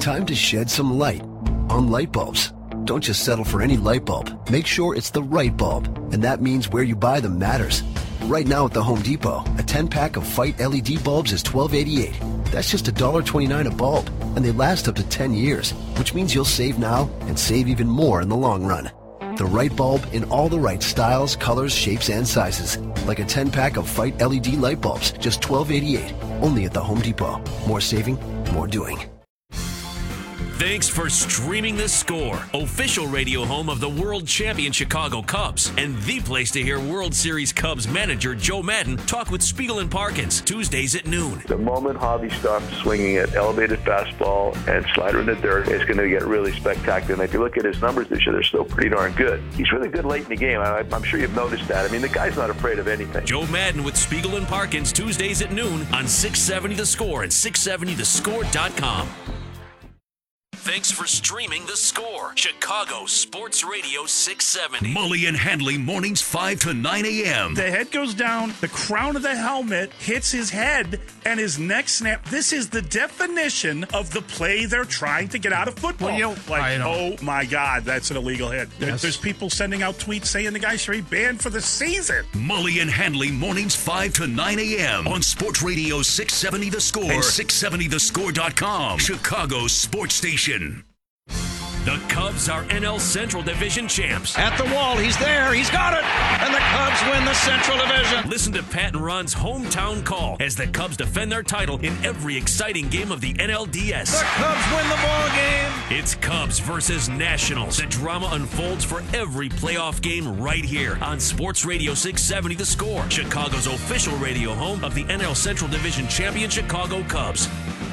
Time to shed some light on light bulbs. Don't just settle for any light bulb. Make sure it's the right bulb, and that means where you buy them matters. Right now at the Home Depot, a 10-pack of Fight LED bulbs is $12.88. That's just $1.29 a bulb, and they last up to 10 years, which means you'll save now and save even more in the long run. The right bulb in all the right styles, colors, shapes, and sizes. Like a 10-pack of Fight LED light bulbs, just $12.88. Only at the Home Depot. More saving, more doing. Thanks for streaming The Score, official radio home of the world champion Chicago Cubs, and the place to hear World Series Cubs manager Joe Maddon talk with Spiegel and Parkins, Tuesdays at noon. The moment Javi starts swinging at elevated fastball and slider in the dirt, it's going to get really spectacular. And if you look at his numbers this year, they're still pretty darn good. He's really good late in the game. I'm sure you've noticed that. I mean, the guy's not afraid of anything. Joe Maddon with Spiegel and Parkins, Tuesdays at noon on 670 The Score and 670thescore.com. Thanks for streaming The Score, Chicago Sports Radio 670. Mully and Handley, mornings 5 to 9 a.m. The head goes down, the crown of the helmet hits his head, and his neck snap. This is the definition of the play they're trying to get out of football. Oh my God, that's an illegal hit. Yes. There's people sending out tweets saying the guy should be banned for the season. Mully and Handley, mornings 5 to 9 a.m. on Sports Radio 670 The Score and 670thescore.com, Chicago Sports Station. The Cubs are NL Central Division champs. At the wall, he's there, he's got it, and the Cubs win the Central Division. Listen to Pat and Ron's hometown call as the Cubs defend their title in every exciting game of the NLDS. The Cubs win the ball game. It's Cubs versus Nationals. The drama unfolds for every playoff game right here on Sports Radio 670 The Score, Chicago's official radio home of the NL Central Division champion Chicago Cubs.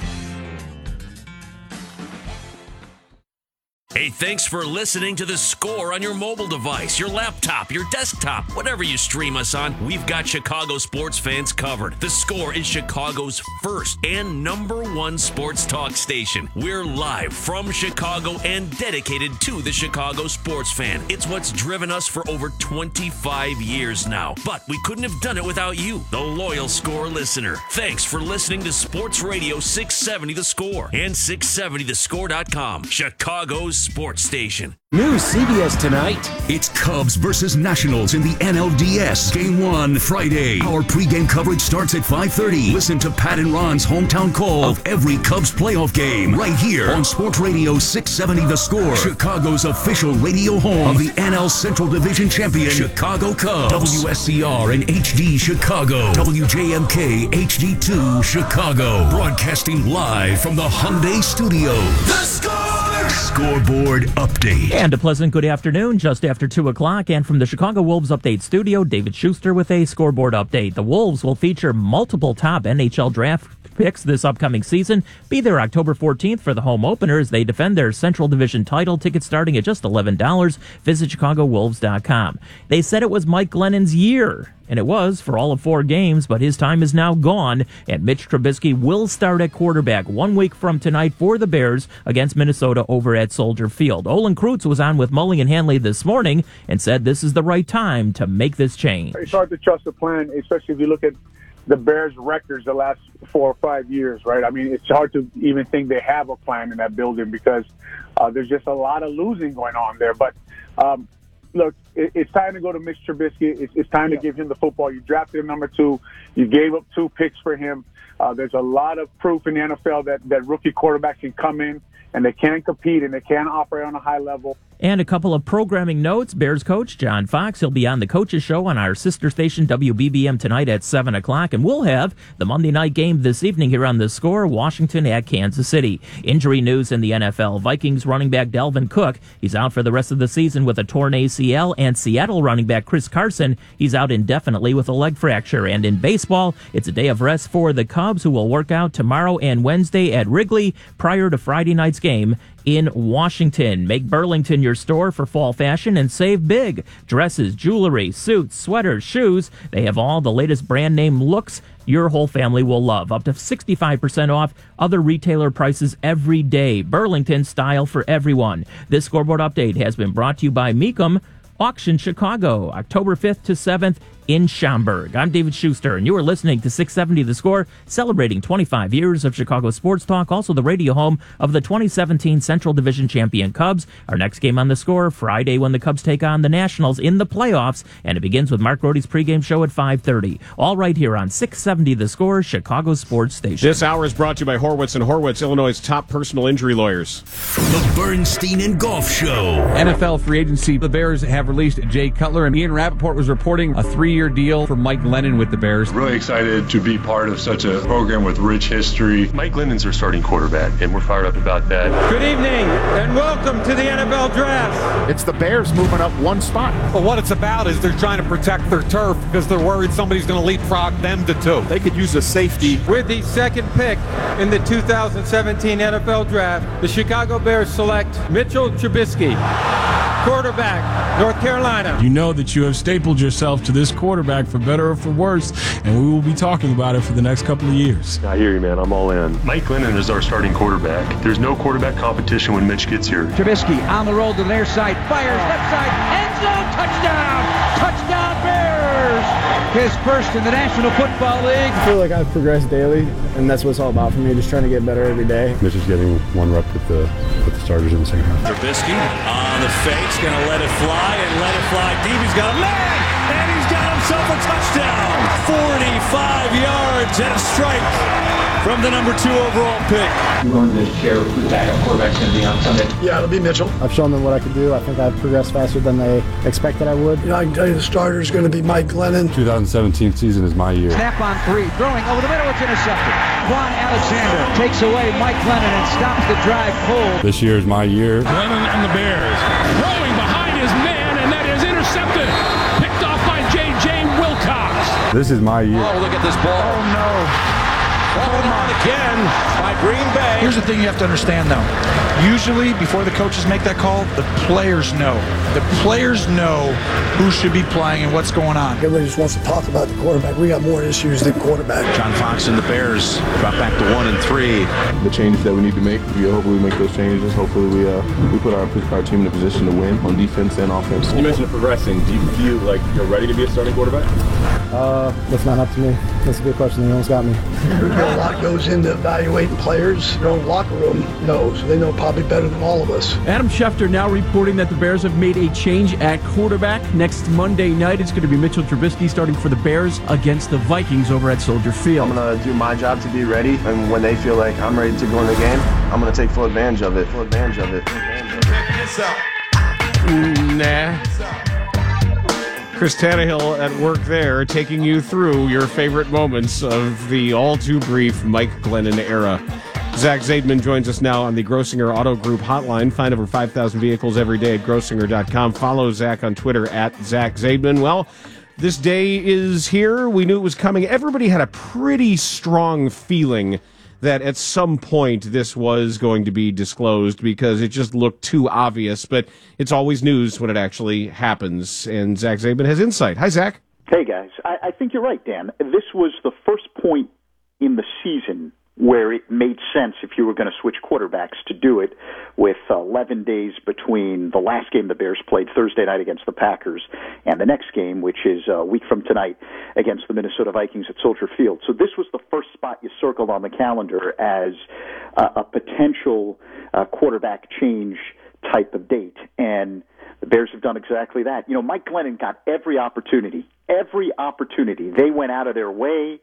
Hey, thanks for listening to The Score on your mobile device, your laptop, your desktop, whatever you stream us on. We've got Chicago sports fans covered. The Score is Chicago's first and number one sports talk station. We're live from Chicago and dedicated to the Chicago sports fan. It's what's driven us for over 25 years now. But we couldn't have done it without you, the loyal Score listener. Thanks for listening to Sports Radio 670 The Score and 670thescore.com, Chicago's sports station. New CBS tonight. It's Cubs versus Nationals in the NLDS. Game 1, Friday. Our pregame coverage starts at 5:30. Listen to Pat and Ron's hometown call of every Cubs playoff game right here on Sports Radio 670 The Score, Chicago's official radio home of the NL Central Division champion Chicago Cubs. WSCR and HD Chicago. WJMK HD2 Chicago. Broadcasting live from the Hyundai Studios. The Score! Scoreboard update. And a pleasant good afternoon, just after 2 o'clock. And from the Chicago Wolves Update Studio, David Schuster with a scoreboard update. The Wolves will feature multiple top NHL draft picks this upcoming season. Be there October 14th for the home opener as they defend their Central Division title. Tickets starting at just $11. Visit ChicagoWolves.com. They said it was Mike Glennon's year, and it was for all of 4 games, but his time is now gone, and Mitch Trubisky will start at quarterback 1 week from tonight for the Bears against Minnesota over at Soldier Field. Olin Kreutz was on with Mully and Handley this morning and said this is the right time to make this change. It's hard to trust the plan, especially if you look at the Bears' records the last 4 or 5 years, right? I mean, it's hard to even think they have a plan in that building because there's just a lot of losing going on there. But look, it's time to go to Mitch Trubisky. It's time to give him the football. You drafted him number 2. You gave up 2 picks for him. There's a lot of proof in the NFL that rookie quarterbacks can come in and they can compete and they can operate on a high level. And a couple of programming notes. Bears coach John Fox, he'll be on the Coaches Show on our sister station WBBM tonight at 7 o'clock. And we'll have the Monday night game this evening here on The Score, Washington at Kansas City. Injury news in the NFL. Vikings running back Dalvin Cook, he's out for the rest of the season with a torn ACL. And Seattle running back Chris Carson, he's out indefinitely with a leg fracture. And in baseball, it's a day of rest for the Cubs, who will work out tomorrow and Wednesday at Wrigley prior to Friday night's game in Washington. Make Burlington your store for fall fashion and save big. Dresses, jewelry, suits, sweaters, shoes. They have all the latest brand name looks your whole family will love. Up to 65% off other retailer prices every day. Burlington style for everyone. This scoreboard update has been brought to you by Mecum Auction Chicago, October 5th to 7th in Schaumburg. I'm David Schuster, and you are listening to 670 The Score, celebrating 25 years of Chicago sports talk, also the radio home of the 2017 Central Division champion Cubs. Our next game on The Score, Friday, when the Cubs take on the Nationals in the playoffs, and it begins with Mark Rohde's pregame show at 5:30. All right here on 670 The Score, Chicago sports station. This hour is brought to you by Horwitz & Horwitz, Illinois' top personal injury lawyers. The Bernstein and Golf Show. NFL free agency. The Bears have released Jay Cutler, and Ian Rappaport was reporting a 3-year deal for Mike Glennon with the Bears. Really excited to be part of such a program with rich history. Mike Glennon's our starting quarterback, and we're fired up about that. Good evening, and welcome to the NFL Draft. It's the Bears moving up one spot. Well, what it's about is they're trying to protect their turf because they're worried somebody's going to leapfrog them to 2. They could use a safety. With the second pick in the 2017 NFL Draft, the Chicago Bears select Mitchell Trubisky, quarterback, North Carolina. You know that you have stapled yourself to this quarterback for better or for worse, and we will be talking about it for the next couple of years. I hear you, man. I'm all in. Mike Glennon is our starting quarterback. There's no quarterback competition when Mitch gets here. Trubisky on the roll to the near side, fires left side, end zone, touchdown! Touchdown Bears! His first in the National Football League. I feel like I've progressed daily, and that's what it's all about for me, just trying to get better every day. Mitch is getting one rep with the starters in the second half. Trubisky on the fakes, going to let it fly deep. He's got a man, and he's got himself a touchdown. 45 yards and a strike from the number 2 overall pick. You're going to share who's backup quarterback's going to be on Sunday? Yeah, it'll be Mitchell. I've shown them what I can do. I think I've progressed faster than they expected I would. You know, I can tell you the starter is going to be Mike Glennon. 2017 season is my year. Snap on 3, throwing over the middle, it's intercepted. Quan Alexander takes away Mike Glennon and stops the drive cold. This year is my year. Glennon and the Bears throwing behind his man, and that is intercepted. Picked off by J.J. Wilcox. This is my year. Oh, look at this ball. Oh, no. Thrown on again by Green Bay. Here's the thing you have to understand, though. Usually, before the coaches make that call, the players know. The players know who should be playing and what's going on. Everybody just wants to talk about the quarterback. We got more issues than quarterback. John Fox and the Bears drop back to 1 and 3. The changes that we need to make, hopefully we make those changes. Hopefully we put our team in a position to win on defense and offense. You mentioned progressing. Do you feel like you're ready to be a starting quarterback? That's not up to me. That's a good question. You almost got me. A lot goes into evaluating players. Their own locker room knows. They know probably better than all of us. Adam Schefter now reporting that the Bears have made a change at quarterback. Next Monday night, it's going to be Mitchell Trubisky starting for the Bears against the Vikings over at Soldier Field. I'm going to do my job to be ready, and when they feel like I'm ready to go in the game, I'm going to take full advantage of it. Check this out. Nah. Chris Tannehill at work there, taking you through your favorite moments of the all-too-brief Mike Glennon era. Zach Zaidman joins us now on the Grossinger Auto Group hotline. Find over 5,000 vehicles every day at Grossinger.com. Follow Zach on Twitter at Zach Zaidman. Well, this day is here. We knew it was coming. Everybody had a pretty strong feeling that at some point this was going to be disclosed because it just looked too obvious, but it's always news when it actually happens, and Zach Zaidman has insight. Hi, Zach. Hey, guys. I think you're right, Dan. This was the first point in the season where it made sense if you were going to switch quarterbacks to do it with 11 days between the last game the Bears played Thursday night against the Packers and the next game, which is a week from tonight against the Minnesota Vikings at Soldier Field. So this was the first spot you circled on the calendar as a potential quarterback change type of date. And the Bears have done exactly that. You know, Mike Glennon got every opportunity. They went out of their way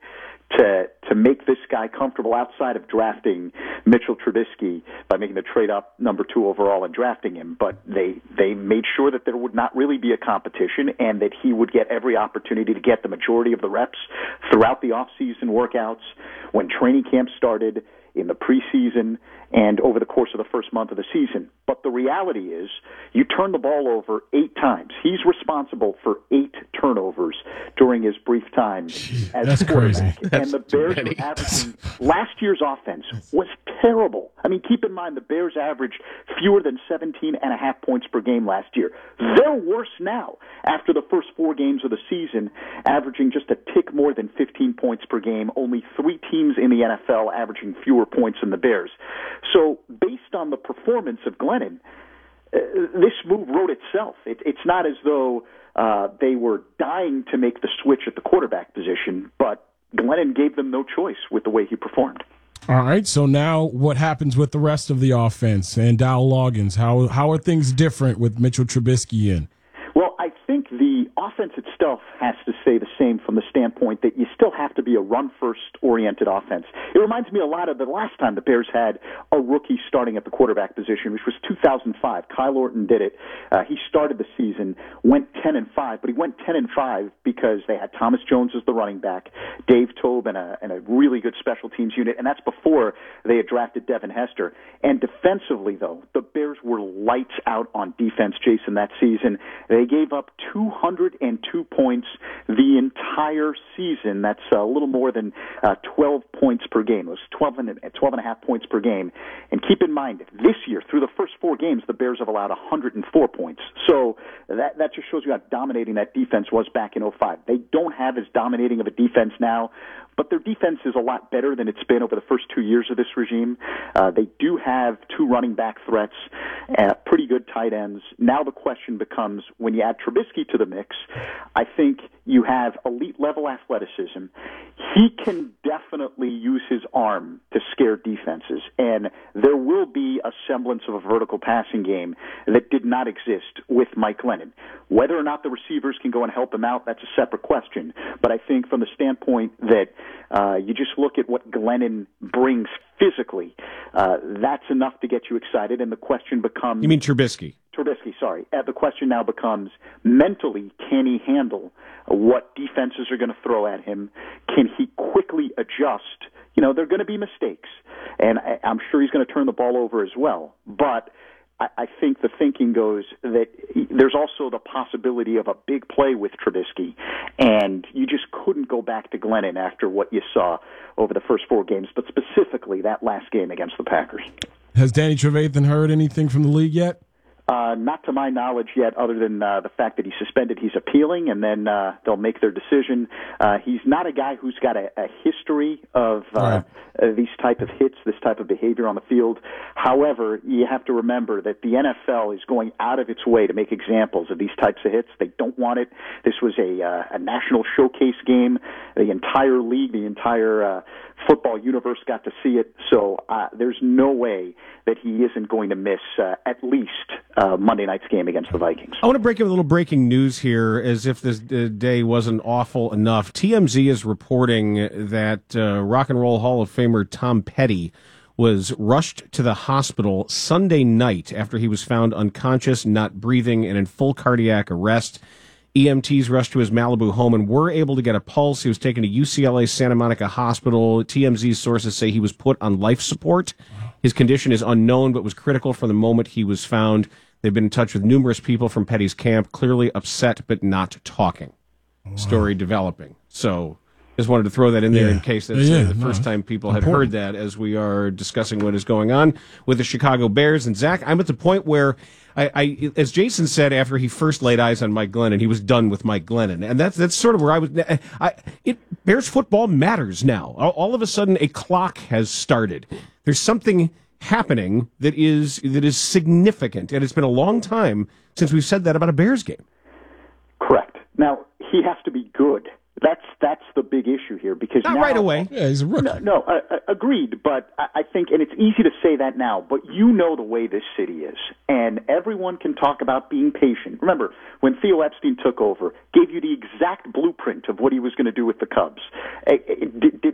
to make this guy comfortable outside of drafting Mitchell Trubisky by making the trade up number 2 overall and drafting him. But they made sure that there would not really be a competition and that he would get every opportunity to get the majority of the reps throughout the off-season workouts, when training camp started, in the preseason, and over the course of the first month of the season. But the reality is, you turn the ball over 8 times. He's responsible for 8 turnovers during his brief time as quarterback. Crazy. And the Bears were averaging, last year's offense was terrible. I mean, keep in mind, the Bears averaged fewer than 17.5 points per game last year. They're worse now after the first 4 games of the season, averaging just a tick more than 15 points per game. Only 3 teams in the NFL averaging fewer points than the Bears. So based on the performance of Glennon, this move wrote itself. It's not as though They were dying to make the switch at the quarterback position, but Glennon gave them no choice with the way he performed. All right, so now what happens with the rest of the offense and Dow Loggins? How are things different with Mitchell Trubisky in? Well, I think the offense itself has to stay the same from the standpoint that you still have to be a run-first-oriented offense. It reminds me a lot of the last time the Bears had a rookie starting at the quarterback position, which was 2005. Kyle Orton did it. He started the season, went 10-5, but he went 10-5 because they had Thomas Jones as the running back, Dave Tobe, and a really good special teams unit, and that's before they had drafted Devin Hester. And defensively, though, the Bears were lights out on defense, Jason, that season. They gave up 202 points the entire season. That's a little more than 12 points per game. It was 12.5 points per game. And keep in mind, this year, through the first 4 games, the Bears have allowed 104 points. So that just shows you how dominating that defense was back in 2005. They don't have as dominating of a defense now, but their defense is a lot better than it's been over the first 2 years of this regime. They do have 2 running back threats, pretty good tight ends. Now the question becomes, when you add Trubisky to the mix, I think you have elite-level athleticism. He can definitely use his arm to scare defenses, and there will be a semblance of a vertical passing game that did not exist with Mike Glennon. Whether or not the receivers can go and help him out, that's a separate question. But I think from the standpoint that you just look at what Glennon brings physically, that's enough to get you excited, and the question becomes... You mean Trubisky? Trubisky, sorry. The question now becomes, mentally, can he handle what defenses are going to throw at him? Can he quickly adjust? You know, there are going to be mistakes, and I'm sure he's going to turn the ball over as well. But I think the thinking goes that there's also the possibility of a big play with Trubisky, and you just couldn't go back to Glennon after what you saw over the first 4 games, but specifically that last game against the Packers. Has Danny Trevathan heard anything from the league yet? Not to my knowledge yet, other than the fact that he's suspended. He's appealing, and then they'll make their decision. He's not a guy who's got a history of these type of hits, this type of behavior on the field. However, you have to remember that the NFL is going out of its way to make examples of these types of hits. They don't want it. This was a national showcase game. The entire league, the entire football universe got to see it. So there's no way that he isn't going to miss at least Monday night's game against the Vikings. I want to break in a little breaking news here, as if this day wasn't awful enough. TMZ is reporting that Rock and Roll Hall of Famer Tom Petty was rushed to the hospital Sunday night after he was found unconscious, not breathing, and in full cardiac arrest. EMTs rushed to his Malibu home and were able to get a pulse. He was taken to UCLA Santa Monica Hospital. TMZ's sources say he was put on life support. His condition is unknown, but was critical from the moment he was found. They've been in touch with numerous people from Petty's camp, clearly upset but not talking. Wow. Story developing. So just wanted to throw that in there in case that's the first time people had heard that, as we are discussing what is going on with the Chicago Bears. And Zach, I'm at the point where I as Jason said after he first laid eyes on Mike Glennon, he was done with Mike Glennon, and that's sort of where I was. Bears football matters now. All of a sudden, a clock has started. There's something happening that is significant, and it's been a long time since we've said that about a Bears game. Correct. Now he has to be good. That's the big issue here, because not now, right away. Yeah, he's a rookie. No, agreed. But I think, and it's easy to say that now, but you know the way this city is, and everyone can talk about being patient. Remember, when Theo Epstein took over, gave you the exact blueprint of what he was going to do with the Cubs. Did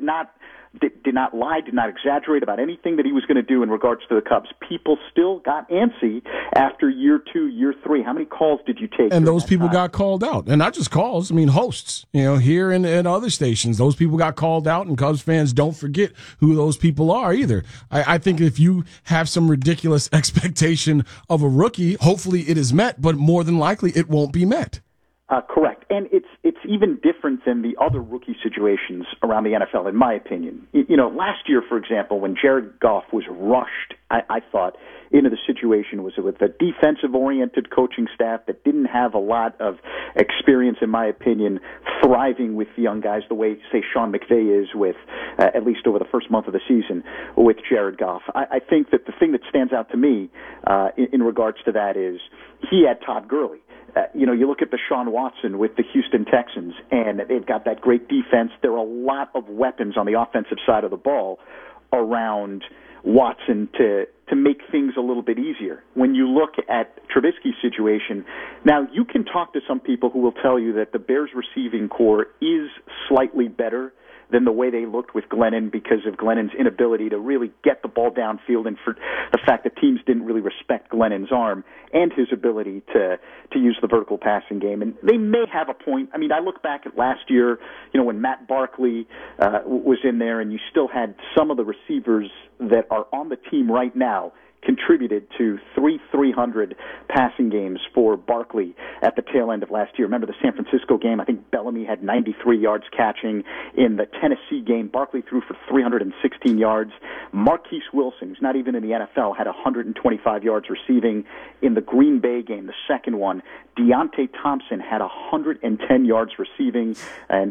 not lie, did not exaggerate about anything that he was going to do in regards to the Cubs. People still got antsy after year 2, year 3. How many calls did you take? And those people got called out. And not just calls, I mean hosts. You know, here and other stations, those people got called out, and Cubs fans don't forget who those people are either. I think if you have some ridiculous expectation of a rookie, hopefully it is met, but more than likely it won't be met. Correct. And it's even different than the other rookie situations around the NFL, in my opinion. You know, last year, for example, when Jared Goff was rushed, I thought, into the situation was with a defensive-oriented coaching staff that didn't have a lot of experience, in my opinion, thriving with the young guys the way, say, Sean McVay is with, at least over the first month of the season, with Jared Goff. I think that the thing that stands out to me in regards to that is he had Todd Gurley. You look at Deshaun Watson with the Houston Texans, and they've got that great defense. There are a lot of weapons on the offensive side of the ball around Watson to make things a little bit easier. When you look at Trubisky's situation, now you can talk to some people who will tell you that the Bears receiving core is slightly better than the way they looked with Glennon because of Glennon's inability to really get the ball downfield and for the fact that teams didn't really respect Glennon's arm and his ability to use the vertical passing game. And they may have a point. I mean, I look back at last year, when Matt Barkley was in there, and you still had some of the receivers that are on the team right now contributed to 300 passing games for Barkley at the tail end of last year. Remember the San Francisco game? I think Bellamy had 93 yards catching. In the Tennessee game, Barkley threw for 316 yards. Marquise Wilson, who's not even in the NFL, had 125 yards receiving. In the Green Bay game, the second one, Deontay Thompson had 110 yards receiving, and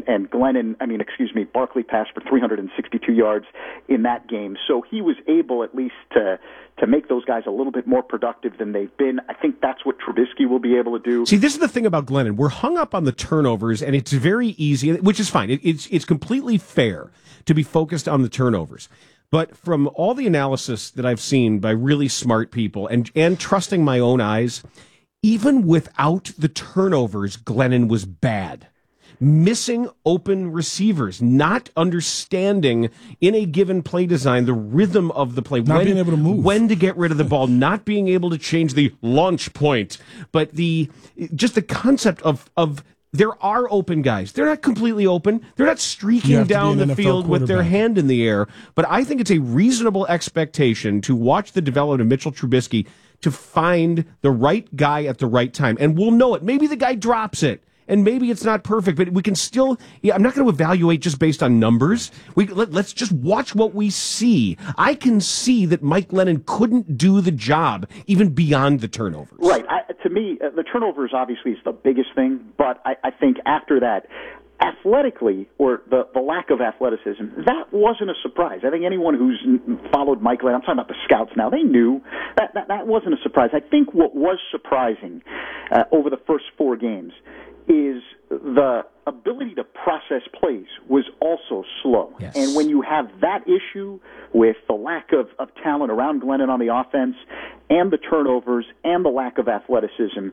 Barkley passed for 362 yards in that game. So he was able at least to make those guys a little bit more productive than they've been. I think that's what Trubisky will be able to do. See, this is the thing about Glennon. We're hung up on the turnovers, and it's very easy, which is fine. It's completely fair to be focused on the turnovers. But from all the analysis that I've seen by really smart people and trusting my own eyes, even without the turnovers, Glennon was bad. Missing open receivers, not understanding in a given play design the rhythm of the play, not being able to move, when to get rid of the ball, not being able to change the launch point, but just the concept of there are open guys. They're not completely open. They're not streaking down the field with their hand in the air. But I think it's a reasonable expectation to watch the development of Mitchell Trubisky to find the right guy at the right time. And we'll know it. Maybe the guy drops it. And maybe it's not perfect, but we can still. I'm not going to evaluate just based on numbers. Let's just watch what we see. I can see that Mike Glennon couldn't do the job even beyond the turnovers. Right. To me, the turnovers obviously is the biggest thing, but I think after that, athletically, or the lack of athleticism, that wasn't a surprise. I think anyone who's followed Mike Glennon, I'm talking about the scouts now, they knew that wasn't a surprise. I think what was surprising over the first 4 games is the ability to process plays was also slow. Yes. And when you have that issue with the lack of talent around Glennon on the offense and the turnovers and the lack of athleticism,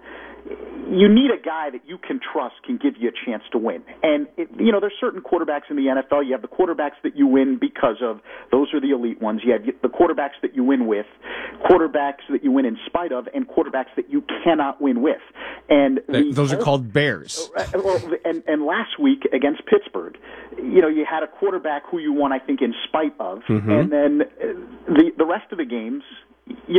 you need a guy that you can trust can give you a chance to win. And, there's certain quarterbacks in the NFL. You have the quarterbacks that you win because of. Those are the elite ones. You have the quarterbacks that you win with, quarterbacks that you win in spite of, and quarterbacks that you cannot win with. And those are called bears. And last week against Pittsburgh, you had a quarterback who you won, I think, in spite of. Mm-hmm. And then the rest of the games, he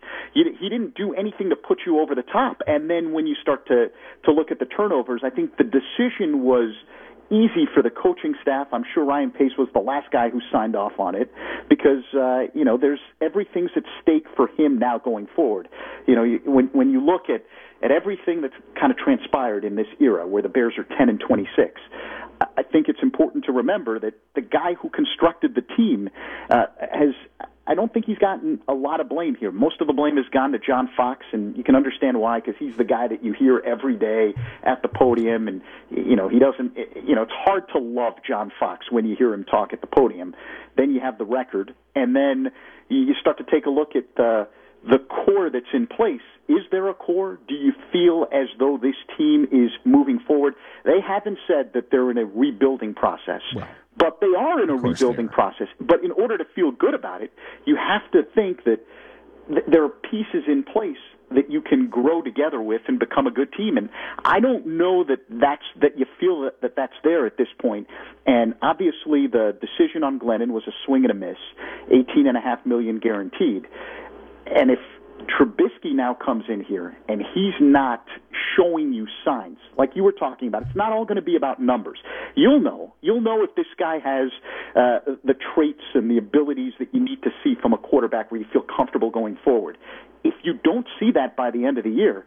didn't do anything to put you over the top. And then when you start to look at the turnovers, I think the decision was easy for the coaching staff. I'm sure Ryan Pace was the last guy who signed off on it because there's everything's at stake for him now going forward. When you look at everything that's kind of transpired in this era where the Bears are 10-26, I think it's important to remember that the guy who constructed the team I don't think he's gotten a lot of blame here. Most of the blame has gone to John Fox, and you can understand why, because he's the guy that you hear every day at the podium, and he doesn't. It's hard to love John Fox when you hear him talk at the podium. Then you have the record, and then you start to take a look at the core that's in place. Is there a core? Do you feel as though this team is moving forward? They haven't said that they're in a rebuilding process. Well, but they are in a rebuilding process. But in order to feel good about it, you have to think that there are pieces in place that you can grow together with and become a good team. And I don't know that you feel that that's there at this point. And obviously the decision on Glennon was a swing and a miss, $18.5 million guaranteed. And if Trubisky now comes in here and he's not showing you signs like you were talking about, it's not all going to be about numbers. You'll know if this guy has the traits and the abilities that you need to see from a quarterback where you feel comfortable going forward. If you don't see that by the end of the year,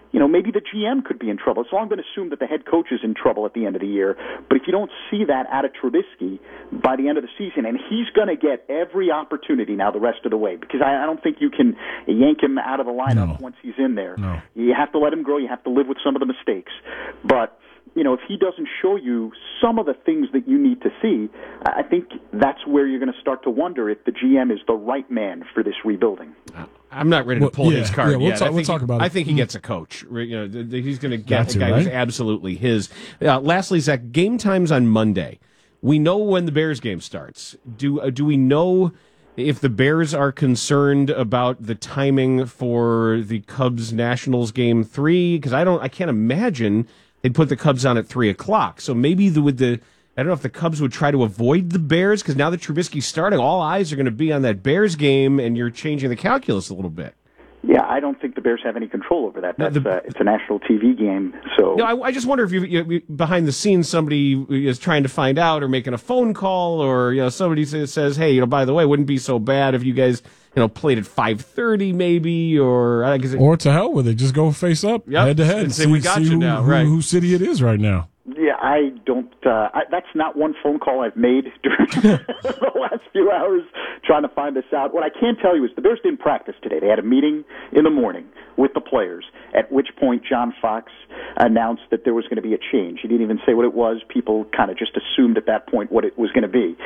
maybe the GM could be in trouble. It's long been assumed that the head coach is in trouble at the end of the year. But if you don't see that out of Trubisky by the end of the season, and he's going to get every opportunity now the rest of the way, because I don't think you can yank him out of the lineup once he's in there. No. You have to let him grow. You have to live with some of the mistakes. But if he doesn't show you some of the things that you need to see, I think that's where you're going to start to wonder if the GM is the right man for this rebuilding. I'm not ready to pull his card yet. We'll talk about it. I think he gets a coach. He's going to get a guy who's absolutely his. Lastly, Zach, game times on Monday. We know when the Bears game starts. Do we know if the Bears are concerned about the timing for the Cubs-Nationals game 3? Because I can't imagine they'd put the Cubs on at 3:00. So maybe I don't know if the Cubs would try to avoid the Bears, because now that Trubisky's starting, all eyes are going to be on that Bears game, and you're changing the calculus a little bit. Yeah, I don't think the Bears have any control over that. It's a national TV game, so. No, I just wonder if you behind the scenes somebody is trying to find out, or making a phone call, or somebody says, hey, by the way, it wouldn't be so bad if you guys played at 5:30 maybe, or to hell with it. Just go face up, head to head, and say we got you now, right? Whose city it is right now. Yeah, I don't. That's not one phone call I've made during the last few hours trying to find this out. What I can tell you is the Bears didn't practice today. They had a meeting in the morning with the players, at which point John Fox announced that there was going to be a change. He didn't even say what it was. People kind of just assumed at that point what it was going to be.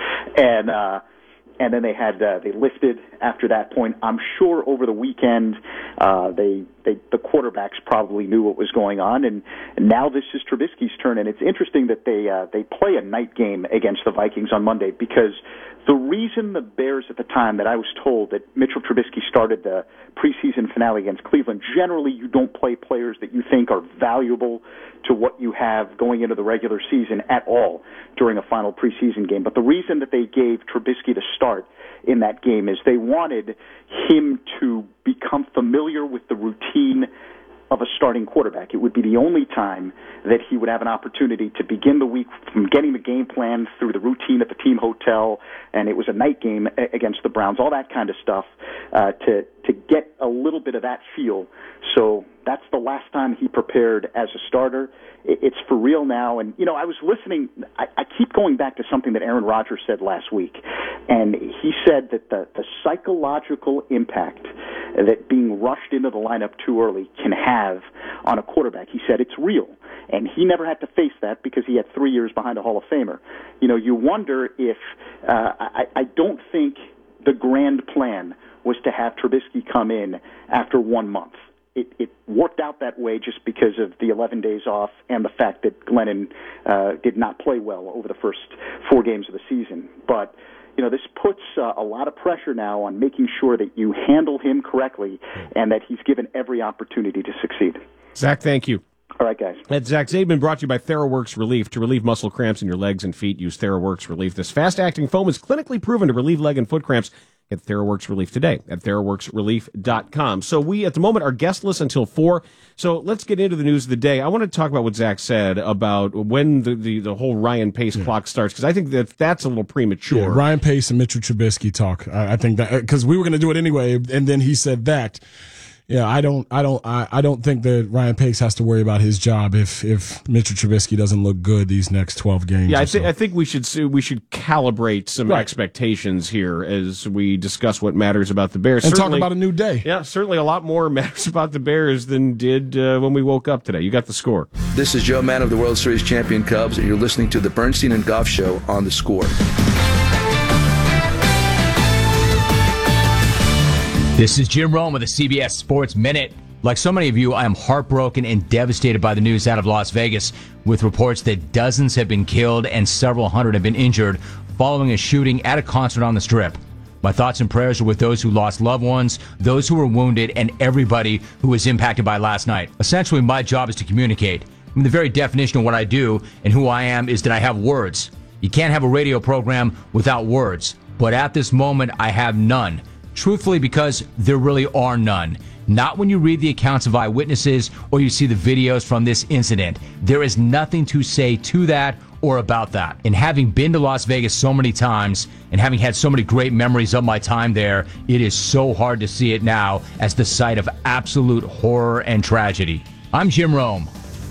And then they lifted after that point. I'm sure over the weekend the quarterbacks probably knew what was going on, and now this is Trubisky's turn. And it's interesting that they play a night game against the Vikings on Monday, because the reason the Bears at the time that I was told that Mitchell Trubisky started the preseason finale against Cleveland, generally you don't play players that you think are valuable to what you have going into the regular season at all during a final preseason game. But the reason that they gave Trubisky the start in that game is they wanted him to become familiar with the routine of a starting quarterback. It would be the only time that he would have an opportunity to begin the week from getting the game plan through the routine at the team hotel, and it was a night game against the Browns, all that kind of stuff, to get a little bit of that feel. So that's the last time he prepared as a starter. It's for real now. And, I was listening. I keep going back to something that Aaron Rodgers said last week. And he said that the psychological impact that being rushed into the lineup too early can have on a quarterback, he said it's real. And he never had to face that because he had 3 years behind a Hall of Famer. You wonder if I don't think the grand plan was to have Trubisky come in after 1 month. It worked out that way just because of the 11 days off and the fact that Glennon did not play well over the first 4 games of the season. But, this puts a lot of pressure now on making sure that you handle him correctly and that he's given every opportunity to succeed. Zach, thank you. All right, guys. That's Zach Zaidman, brought to you by TheraWorks Relief. To relieve muscle cramps in your legs and feet, use TheraWorks Relief. This fast-acting foam is clinically proven to relieve leg and foot cramps. Get TheraWorks Relief today at TheraWorksRelief.com. So we, at the moment, are guestless until 4. So let's get into the news of the day. I want to talk about what Zach said about when the whole Ryan Pace clock starts, because I think that's a little premature. Yeah, Ryan Pace and Mitchell Trubisky talk. I think that, because we were going to do it anyway, and then he said that. Yeah, I don't think that Ryan Pace has to worry about his job if Mitchell Trubisky doesn't look good these next 12 games. Yeah, I think we should calibrate some expectations here as we discuss what matters about the Bears. And talk about a new day. Yeah, certainly a lot more matters about the Bears than did when we woke up today. You got the score. This is Joe Mann of the World Series champion Cubs, and you're listening to the Bernstein and Goff Show on The Score. This is Jim Rome with the CBS Sports Minute. Like so many of you, I am heartbroken and devastated by the news out of Las Vegas, with reports that dozens have been killed and several hundred have been injured following a shooting at a concert on the Strip. My thoughts and prayers are with those who lost loved ones, those who were wounded, and everybody who was impacted by last night. Essentially, my job is to communicate. The very definition of what I do and who I am is that I have words. You can't have a radio program without words. But at this moment, I have none. Truthfully, because there really are none. Not when you read the accounts of eyewitnesses or you see the videos from this incident. There is nothing to say to that or about that. And having been to Las Vegas so many times and having had so many great memories of my time there, it is so hard to see it now as the site of absolute horror and tragedy. I'm Jim Rome.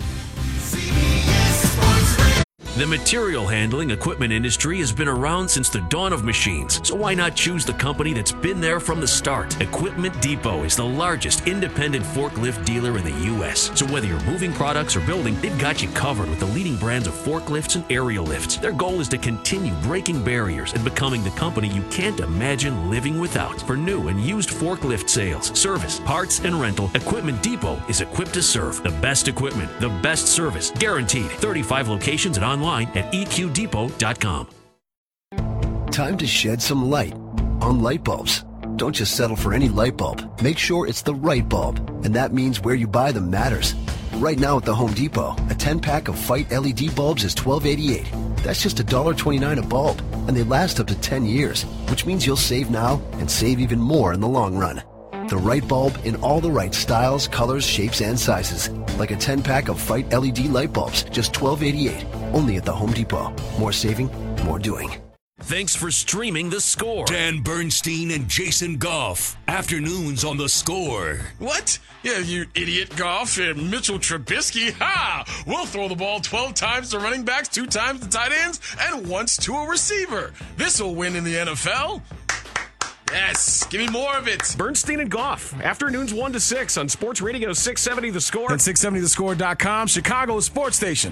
The material handling equipment industry has been around since the dawn of machines, so why not choose the company that's been there from the start? Equipment Depot is the largest independent forklift dealer in the U.S., so whether you're moving products or building, they've got you covered with the leading brands of forklifts and aerial lifts. Their goal is to continue breaking barriers and becoming the company you can't imagine living without. For new and used forklift sales, service, parts, and rental, Equipment Depot is equipped to serve. The best equipment, the best service, guaranteed. 35 locations and online at eqdepot.com. Time to shed some light on light bulbs. Don't just settle for any light bulb. Make sure it's the right bulb, and that means where you buy them matters. Right now at the Home Depot, a 10-pack of Fight LED bulbs is $12.88. That's just $1.29 a bulb, and they last up to 10 years, which means you'll save now and save even more in the long run. The right bulb in all the right styles, colors, shapes, and sizes. Like a 10-pack of Fight LED light bulbs, just $12.88. Only at the Home Depot. More saving, more doing. Thanks for streaming The Score. Dan Bernstein and Jason Goff. Afternoons on The Score. What? Yeah, you idiot, Goff and Mitchell Trubisky. Ha! We'll throw the ball 12 times to running backs, 2 times to tight ends, and once to a receiver. This'll win in the NFL. Yes, give me more of it. Bernstein and Goff, afternoons 1 to 6 on Sports Radio 670 The Score. And 670thescore.com, Chicago's sports station.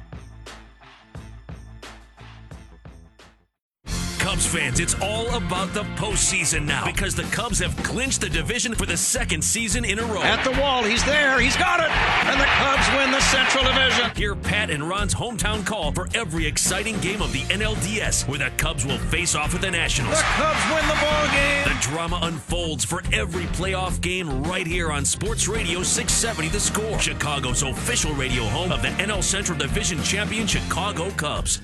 Cubs fans, it's all about the postseason now because the Cubs have clinched the division for the second season in a row. At the wall, he's there, he's got it, and the Cubs win the Central Division. Hear Pat and Ron's hometown call for every exciting game of the NLDS, where the Cubs will face off with the Nationals. The Cubs win the ball game. The drama unfolds for every playoff game right here on Sports Radio 670 The Score, Chicago's official radio home of the NL Central Division champion Chicago Cubs.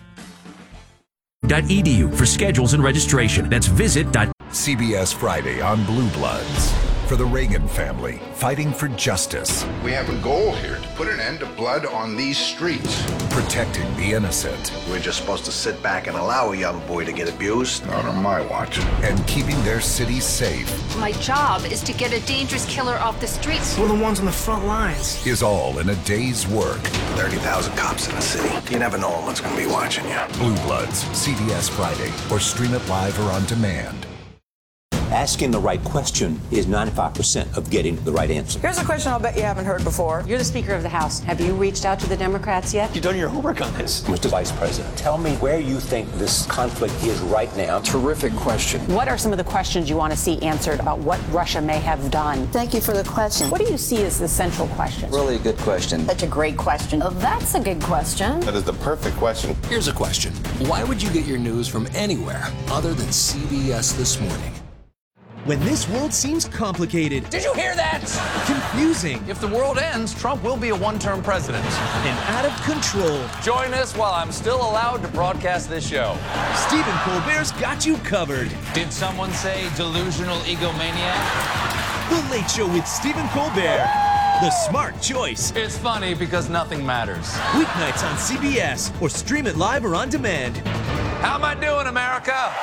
.edu for schedules and registration. That's visit. CBS Friday on Blue Bloods. For the Reagan family, fighting for justice. We have a goal here to put an end to blood on these streets. Protecting the innocent. We're just supposed to sit back and allow a young boy to get abused? Not on my watch. And keeping their city safe. My job is to get a dangerous killer off the streets. We're the ones on the front lines. Is all in a day's work. 30,000 cops in the city. You never know what's going to be watching you. Blue Bloods, CBS Friday, or stream it live or on demand. Asking the right question is 95% of getting the right answer. Here's a question I'll bet you haven't heard before. You're the Speaker of the House. Have you reached out to the Democrats yet? You've done your homework on this. Mr. Vice President, tell me where you think this conflict is right now. Terrific question. What are some of the questions you want to see answered about what Russia may have done? Thank you for the question. What do you see as the central question? Really a good question. That's a great question. That's a good question. That is the perfect question. Here's a question. Why would you get your news from anywhere other than CBS This Morning? When this world seems complicated. Did you hear that? Confusing. If the world ends, Trump will be a one-term president. And out of control. Join us while I'm still allowed to broadcast this show. Stephen Colbert's got you covered. Did someone say delusional egomaniac? The Late Show with Stephen Colbert. The smart choice. It's funny because nothing matters. Weeknights on CBS or stream it live or on demand. How am I doing, America?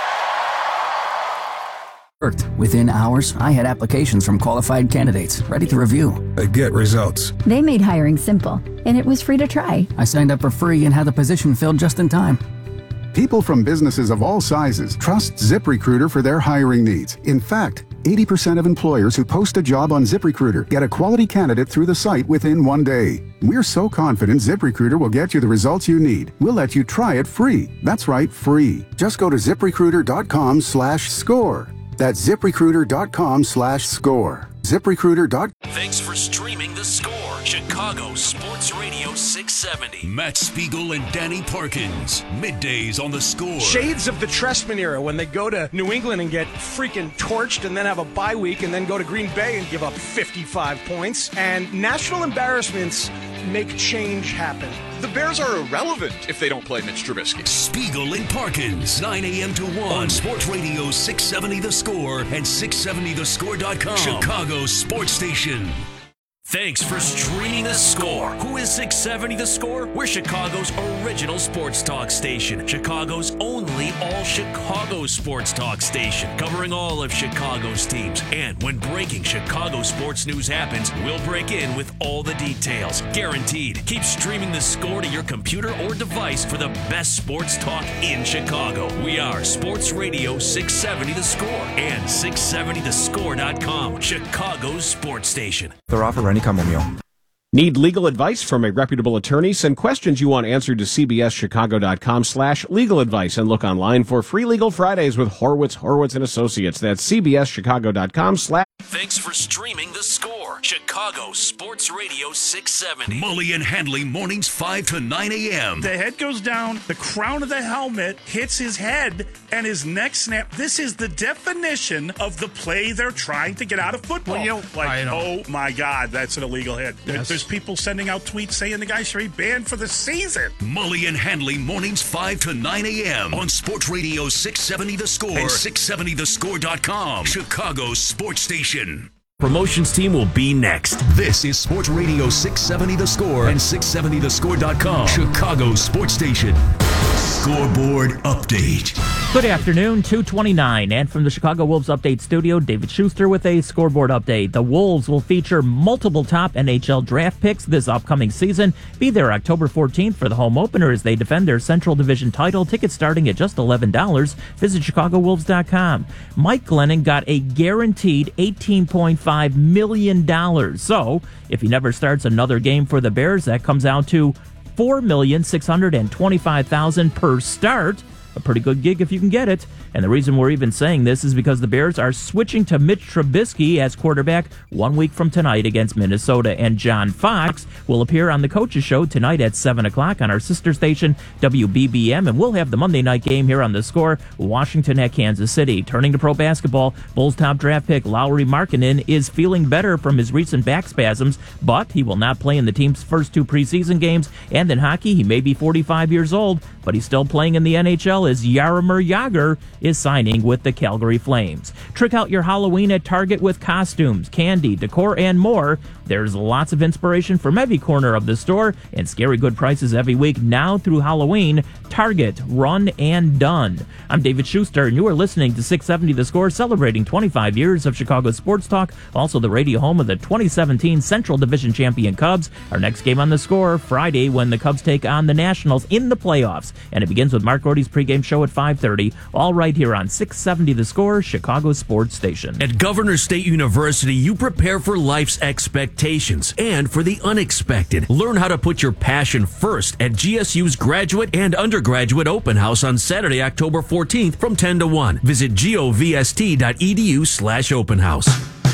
Within hours, I had applications from qualified candidates ready to review. Get results. They made hiring simple, and it was free to try. I signed up for free and had the position filled just in time. People from businesses of all sizes trust ZipRecruiter for their hiring needs. In fact, 80% of employers who post a job on ZipRecruiter get a quality candidate through the site within 1 day. We're so confident ZipRecruiter will get you the results you need. We'll let you try it free. That's right, free. Just go to ZipRecruiter.com/score. That's ZipRecruiter.com/score. ZipRecruiter. Thanks for streaming The Score, Chicago Sports Radio 670. Matt Spiegel and Danny Parkins, middays on The Score. Shades of the Trestman era when they go to New England and get freaking torched and then have a bye week and then go to Green Bay and give up 55 points. And national embarrassments make change happen. The Bears are irrelevant if they don't play Mitch Trubisky. Spiegel and Parkins, 9 a.m. to 1 on Sports Radio 670 The Score and 670thescore.com. Chicago's sports station. Thanks for streaming The Score. Who is 670 The Score? We're Chicago's original sports talk station. Chicago's only all-Chicago sports talk station. Covering all of Chicago's teams. And when breaking Chicago sports news happens, we'll break in with all the details. Guaranteed. Keep streaming The Score to your computer or device for the best sports talk in Chicago. We are Sports Radio 670 The Score and 670thescore.com. Chicago's sports station. Need legal advice from a reputable attorney? Send questions you want answered to cbschicago.com/legal advice and look online for free Legal Fridays with Horwitz and Associates. That's cbschicago.com/. Thanks for streaming The Score. Chicago Sports Radio 670. Mully and Handley mornings 5 to 9 a.m. The head goes down, the crown of the helmet hits his head, and his neck snap. This is the definition of the play they're trying to get out of football. Well, oh my God, that's an illegal hit. Yes. There's people sending out tweets saying the guy should be banned for the season. Mully and Handley mornings 5 to 9 a.m. on Sports Radio 670 The Score and 670thescore.com. Chicago's sports station. Promotions team will be next. This is Sports Radio 670 The Score and 670thescore.com. Chicago's sports station. Scoreboard update. Good afternoon, 2:29, and from the Chicago Wolves Update Studio, David Schuster with a scoreboard update. The Wolves will feature multiple top NHL draft picks this upcoming season. Be there October 14th for the home opener as they defend their Central Division title. Tickets starting at just $11. Visit ChicagoWolves.com. Mike Glennon got a guaranteed $18.5 million. So, if he never starts another game for the Bears, that comes out to $4,625,000 per start. A pretty good gig if you can get it. And the reason we're even saying this is because the Bears are switching to Mitch Trubisky as quarterback 1 week from tonight against Minnesota. And John Fox will appear on the Coaches Show tonight at 7 o'clock on our sister station, WBBM. And we'll have the Monday night game here on The Score, Washington at Kansas City. Turning to pro basketball, Bulls top draft pick Lauri Markkanen is feeling better from his recent back spasms, but he will not play in the team's first 2 preseason games. And in hockey, he may be 45 years old, but he's still playing in the NHL as Jaromir Jagr is signing with the Calgary Flames. Trick out your Halloween at Target with costumes, candy, decor, and more. There's lots of inspiration from every corner of the store and scary good prices every week now through Halloween. Target, run and done. I'm David Schuster, and you are listening to 670 The Score, celebrating 25 years of Chicago sports talk. Also the radio home of the 2017 Central Division champion Cubs. Our next game on The Score, Friday, when the Cubs take on the Nationals in the playoffs. And it begins with Mark Gordy's pregame show at 5:30, all right here on 670 The Score, Chicago sports station. At Governor State University, you prepare for life's expectations and for the unexpected. Learn how to put your passion first at GSU's graduate and undergraduate open house on Saturday, October 14th from 10 to 1. Visit govst.edu/open house.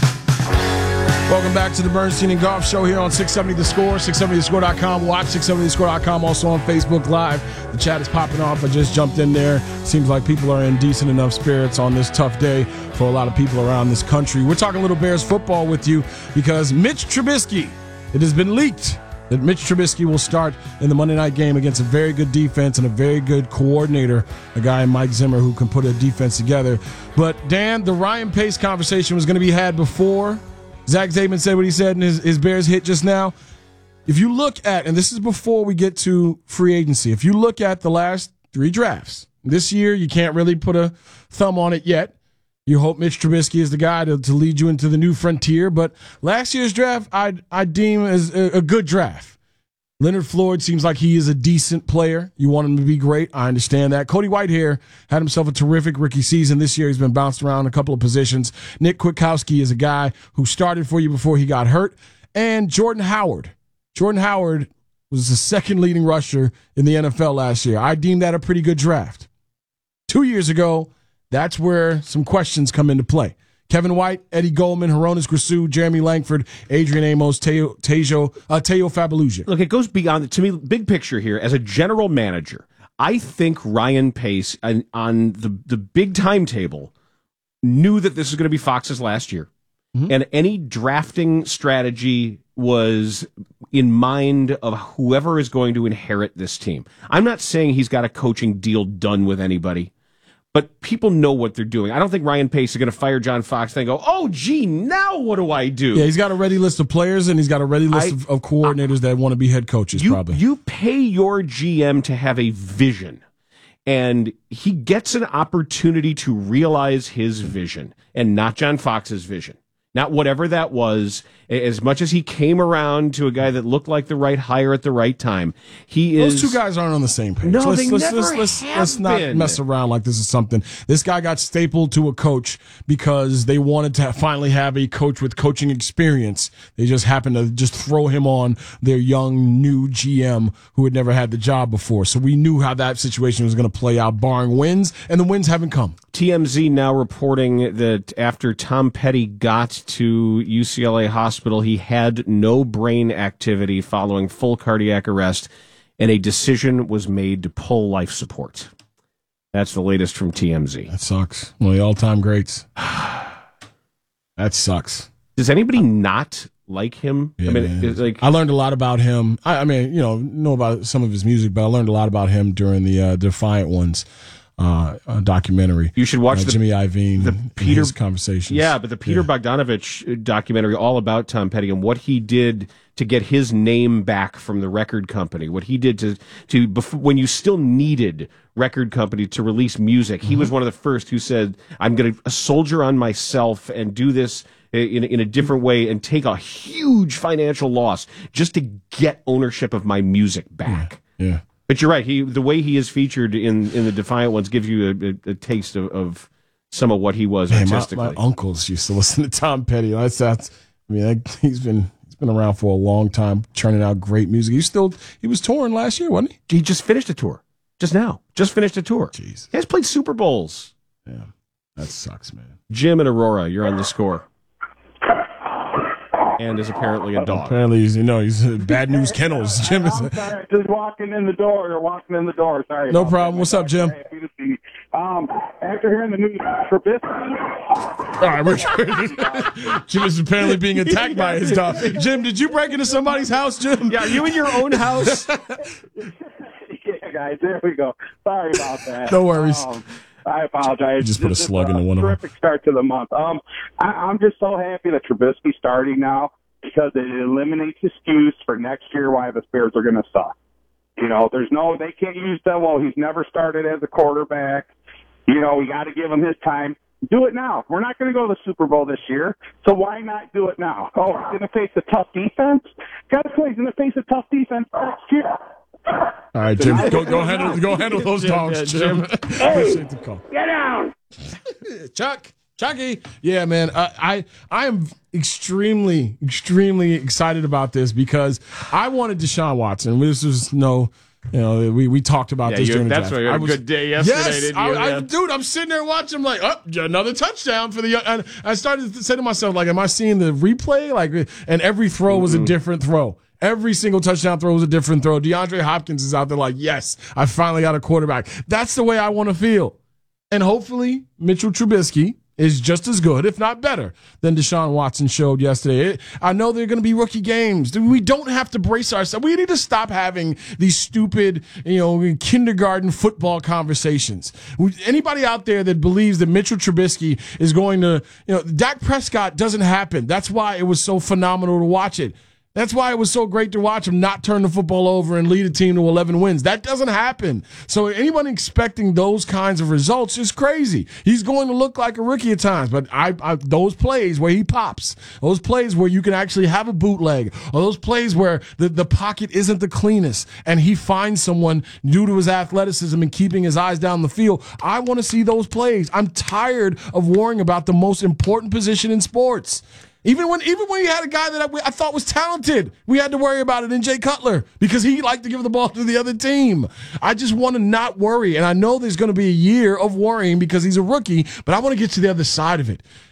Welcome back to the Bernstein and Golf Show here on 670 The Score, 670thescore.com. Watch 670thescore.com, also on Facebook Live. The chat is popping off. I just jumped in there. Seems like people are in decent enough spirits on this tough day for a lot of people around this country. We're talking a little Bears football with you because Mitch Trubisky, it has been leaked that Mitch Trubisky will start in the Monday night game against a very good defense and a very good coordinator, a guy in Mike Zimmer who can put a defense together. But, Dan, the Ryan Pace conversation was going to be had before Zach Zaidman said what he said in his Bears hit just now. If you look at, and this is before we get to free agency, if you look at the last 3 drafts, this year you can't really put a thumb on it yet. You hope Mitch Trubisky is the guy to lead you into the new frontier. But last year's draft, I deem as a good draft. Leonard Floyd seems like he is a decent player. You want him to be great. I understand that. Cody Whitehair had himself a terrific rookie season. This year he's been bounced around a couple of positions. Nick Kwiatkowski is a guy who started for you before he got hurt. And Jordan Howard. Jordan Howard was the second leading rusher in the NFL last year. I deem that a pretty good draft. 2 years ago, that's where some questions come into play. Kevin White, Eddie Goldman, Hronis Grasu, Jeremy Langford, Adrian Amos, Teo Fabaluja. Look, it goes beyond, to me, big picture here. As a general manager, I think Ryan Pace on the big timetable knew that this was going to be Fox's last year. Mm-hmm. And any drafting strategy was in mind of whoever is going to inherit this team. I'm not saying he's got a coaching deal done with anybody, but people know what they're doing. I don't think Ryan Pace is going to fire John Fox and go, oh, gee, now what do I do? Yeah, he's got a ready list of players, and he's got a ready list of coordinators that want to be head coaches, probably. You pay your GM to have a vision, and he gets an opportunity to realize his vision, and not John Fox's vision. Not whatever that was, as much as he came around to a guy that looked like the right hire at the right time. Those two guys aren't on the same page. No, let's not mess around like this is something. This guy got stapled to a coach because they wanted to finally have a coach with coaching experience. They just happened to just throw him on their young, new GM who had never had the job before. So we knew how that situation was going to play out, barring wins, and the wins haven't come. TMZ now reporting that after Tom Petty got to UCLA Hospital, he had no brain activity following full cardiac arrest, and a decision was made to pull life support. That's the latest from TMZ. That sucks. One of the all-time greats. That sucks. Does anybody not like him? Yeah, I mean, I learned a lot about him. I mean, know about some of his music, but I learned a lot about him during the Defiant Ones documentary. You should watch Jimmy Iovine, his conversations. Yeah, but the Peter Bogdanovich documentary all about Tom Petty and what he did to get his name back from the record company. What he did to when you still needed record company to release music. He was one of the first who said, "I'm going to soldier on myself and do this in a different way and take a huge financial loss just to get ownership of my music back." Yeah. But you're right. The way he is featured in the Defiant Ones gives you a taste of some of what he was artistically. My uncles used to listen to Tom Petty. He's been around for a long time, churning out great music. He was touring last year, wasn't he? He just finished a tour. Just finished a tour. Jeez. He has played Super Bowls. Yeah, that sucks, man. Jim and Aurora, you're on the score. And is apparently a dog. Apparently, he's Bad News Kennels. Jim is. I'm sorry, just walking in the door. Sorry. No problem. What's up, Jim? After hearing the news, Trubisky. All right, Jim is apparently being attacked by his dog. Jim, did you break into somebody's house, Jim? Yeah, you in your own house? Yeah, guys, there we go. Sorry about that. No worries. I apologize. You just put a slug into one of them. Terrific start to the month. I'm just so happy that Trubisky's starting now because it eliminates excuse for next year why the Bears are going to suck. They can't use that. Well, he's never started as a quarterback. We got to give him his time. Do it now. We're not going to go to the Super Bowl this year, so why not do it now? Oh, he's going to face a tough defense? Guys, he's going to face a tough defense next year. All right, Jim, go handle those dogs, Jim. Hey, get down. Chucky. Yeah, man. I am extremely, extremely excited about this because I wanted Deshaun Watson. This was we talked about this during the draft. That's why you had a good day yesterday, didn't you? Dude, I'm sitting there watching. I'm like, another touchdown for the. And I started to say to myself, like, am I seeing the replay? And every throw was a different throw. Every single touchdown throw was a different throw. DeAndre Hopkins is out there like, yes, I finally got a quarterback. That's the way I want to feel. And hopefully Mitchell Trubisky is just as good, if not better, than Deshaun Watson showed yesterday. I know they're going to be rookie games. We don't have to brace ourselves. We need to stop having these stupid, kindergarten football conversations. Anybody out there that believes that Mitchell Trubisky is going to, Dak Prescott doesn't happen. That's why it was so phenomenal to watch it. That's why it was so great to watch him not turn the football over and lead a team to 11 wins. That doesn't happen. So anyone expecting those kinds of results is crazy. He's going to look like a rookie at times, but those plays where he pops, those plays where you can actually have a bootleg, or those plays where the pocket isn't the cleanest and he finds someone due to his athleticism and keeping his eyes down the field, I want to see those plays. I'm tired of worrying about the most important position in sports. Even when you had a guy that I thought was talented, we had to worry about it in Jay Cutler because he liked to give the ball to the other team. I just want to not worry, and I know there's going to be a year of worrying because he's a rookie, but I want to get to the other side of it.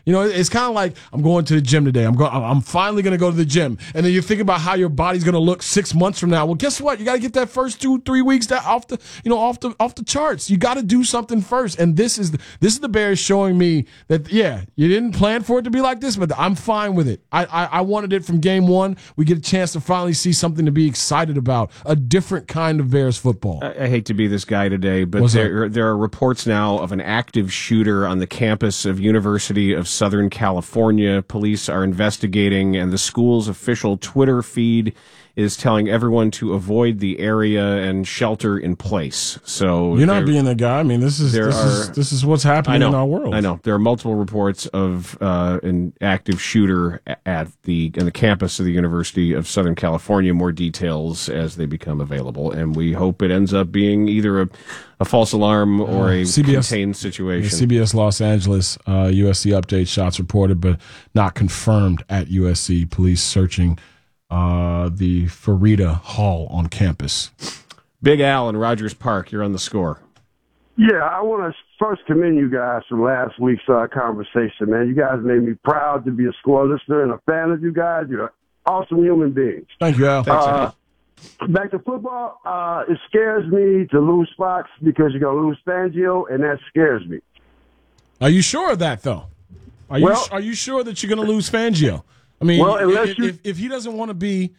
You know, it's kind of like I'm going to the gym today. I'm finally going to go to the gym. And then you think about how your body's going to look 6 months from now. Well, guess what? You got to get that first 2-3 weeks off the charts. You got to do something first. And this is the Bears showing me that, yeah, you didn't plan for it to be like this, but I'm fine with it. I wanted it from game one. We get a chance to finally see something to be excited about, a different kind of Bears football. I hate to be this guy today, but there are reports now of an active shooter on the campus of University of Southern California. Police are investigating, and the school's official Twitter feed is telling everyone to avoid the area and shelter in place. So you're not being the guy. I mean, this is what's happening in our world. I know there are multiple reports of an active shooter in the campus of the University of Southern California. More details as they become available, and we hope it ends up being either a false alarm or a contained situation. CBS Los Angeles, USC update, shots reported but not confirmed at USC. Police searching the Farida Hall on campus. Big Al in Rogers Park, you're on the score. Yeah, I want to first commend you guys for last week's conversation, man. You guys made me proud to be a score listener and a fan of you guys. You're awesome human beings. Thank you, Al. Back to football, it scares me to lose Fox because you're going to lose Fangio, and that scares me. Are you sure of that, though? Are you sure that you're going to lose Fangio? I mean, if he doesn't want to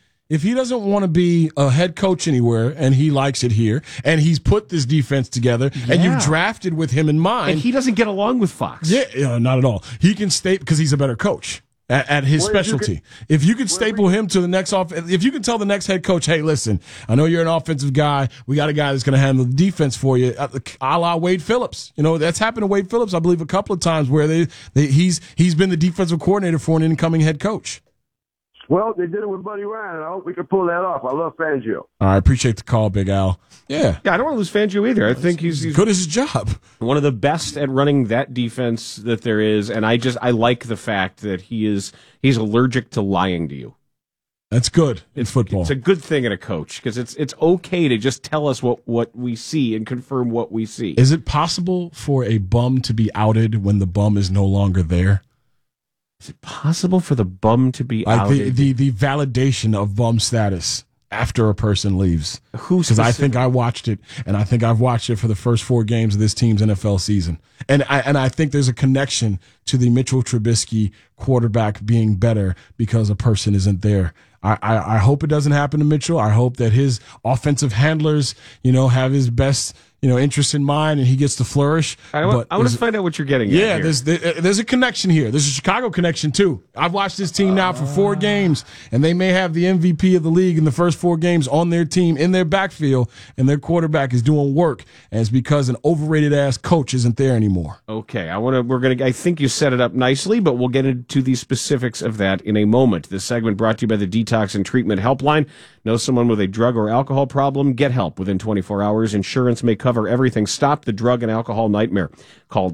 be a head coach anywhere, and he likes it here, and he's put this defense together, and you drafted with him in mind, and he doesn't get along with Fox. Yeah, not at all. He can stay because he's a better coach at his specialty. If you could staple him to the next if you can tell the next head coach, hey, listen, I know you're an offensive guy. We got a guy that's going to handle the defense for you, a la Wade Phillips. You know, that's happened to Wade Phillips, I believe, a couple of times where he's been the defensive coordinator for an incoming head coach. Well, they did it with Buddy Ryan. I hope we can pull that off. I love Fangio. I appreciate the call, Big Al. Yeah, I don't want to lose Fangio either. I think he's good at his job. One of the best at running that defense that there is, and I like the fact that he's allergic to lying to you. That's good in football. It's a good thing in a coach because it's okay to just tell us what we see and confirm what we see. Is it possible for a bum to be outed when the bum is no longer there? Is it possible for the bum to be outed? The validation of bum status after a person leaves. Because I think I watched it, and I think I've watched it for the first 4 games of this team's NFL season. And I think there's a connection to the Mitchell Trubisky quarterback being better because a person isn't there. I hope it doesn't happen to Mitchell. I hope that his offensive handlers, have his best interest in mind, and he gets to flourish. I want to find out what you're getting at here. There's a connection here. There's a Chicago connection, too. I've watched this team now for 4 games, and they may have the MVP of the league in the first 4 games on their team, in their backfield, and their quarterback is doing work, and it's because an overrated-ass coach isn't there anymore. Okay, I think you set it up nicely, but we'll get into the specifics of that in a moment. This segment brought to you by the Detox and Treatment Helpline. Know someone with a drug or alcohol problem? Get help within 24 hours. Insurance may cover everything. Stop the drug and alcohol nightmare. Call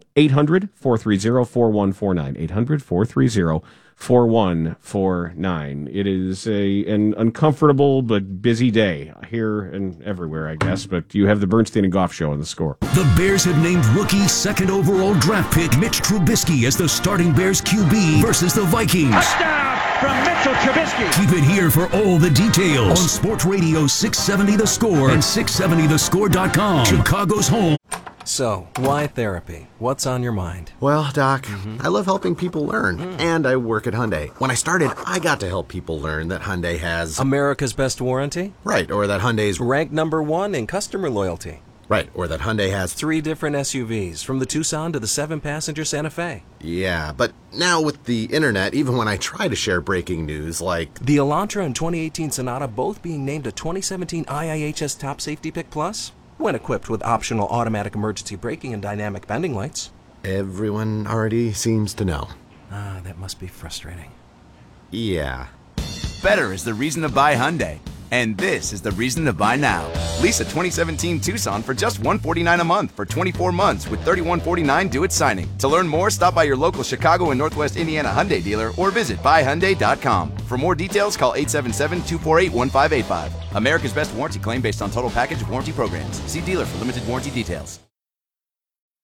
800-430-4149. 800-430-4149. It is an uncomfortable but busy day here and everywhere, I guess. But you have the Bernstein and Goff Show on the score. The Bears have named rookie second overall draft pick Mitch Trubisky as the starting Bears QB versus the Vikings. Touchdown from Mitchell Trubisky. Keep it here for all the details on Sports Radio 670 The Score and 670thescore.com. Chicago's home. So, why therapy? What's on your mind? Well, Doc, I love helping people learn, and I work at Hyundai. When I started, I got to help people learn that Hyundai has America's best warranty? Right, or that Hyundai's ranked #1 in customer loyalty. Right, or that Hyundai has 3 different SUVs, from the Tucson to the 7-passenger Santa Fe. Yeah, but now with the internet, even when I try to share breaking news like the Elantra and 2018 Sonata both being named a 2017 IIHS Top Safety Pick Plus, when equipped with optional automatic emergency braking and dynamic bending lights. Everyone already seems to know. That must be frustrating. Yeah. Better is the reason to buy Hyundai. And this is the reason to buy now. Lease a 2017 Tucson for just $149 a month for 24 months with $3149 due at signing. To learn more, stop by your local Chicago and Northwest Indiana Hyundai dealer or visit buyhyundai.com. For more details, call 877-248-1585. America's best warranty claim based on total package of warranty programs. See dealer for limited warranty details.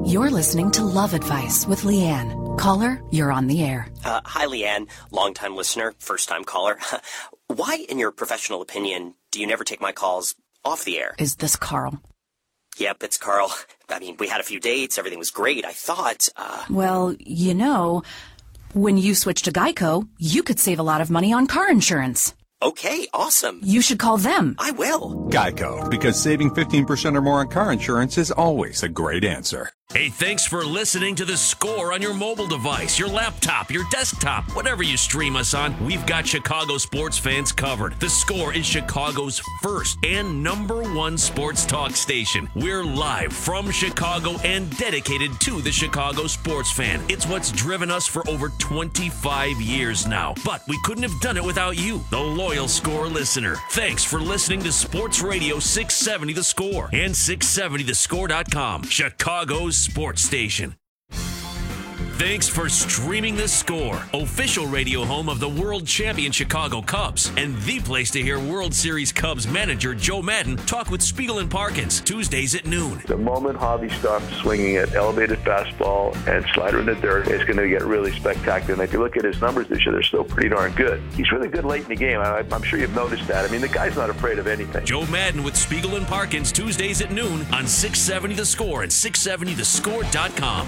You're listening to Love Advice with Leanne. Caller, you're on the air. Hi, Leanne. Long-time listener, first-time caller. Why, in your professional opinion, do you never take my calls off the air? Is this Carl? Yep, it's Carl. I mean, we had a few dates. Everything was great. I thought, Well, you know, when you switch to Geico, you could save a lot of money on car insurance. Okay, awesome. You should call them. I will. Geico, because saving 15% or more on car insurance is always a great answer. Hey, thanks for listening to The Score on your mobile device, your laptop, your desktop, whatever you stream us on. We've got Chicago sports fans covered. The Score is Chicago's first and #1 sports talk station. We're live from Chicago and dedicated to the Chicago sports fan. It's what's driven us for over 25 years now. But we couldn't have done it without you, the loyal Score listener. Thanks for listening to Sports Radio 670 The Score and 670thescore.com, Chicago's sports station. Thanks for streaming The Score, official radio home of the world champion Chicago Cubs, and the place to hear World Series Cubs manager Joe Maddon talk with Spiegel and Parkins, Tuesdays at noon. The moment Javi starts swinging at elevated fastball and slider in the dirt, it's going to get really spectacular. And if you look at his numbers this year, they're still pretty darn good. He's really good late in the game. I'm sure you've noticed that. I mean, the guy's not afraid of anything. Joe Maddon with Spiegel and Parkins, Tuesdays at noon on 670 The Score and 670thescore.com.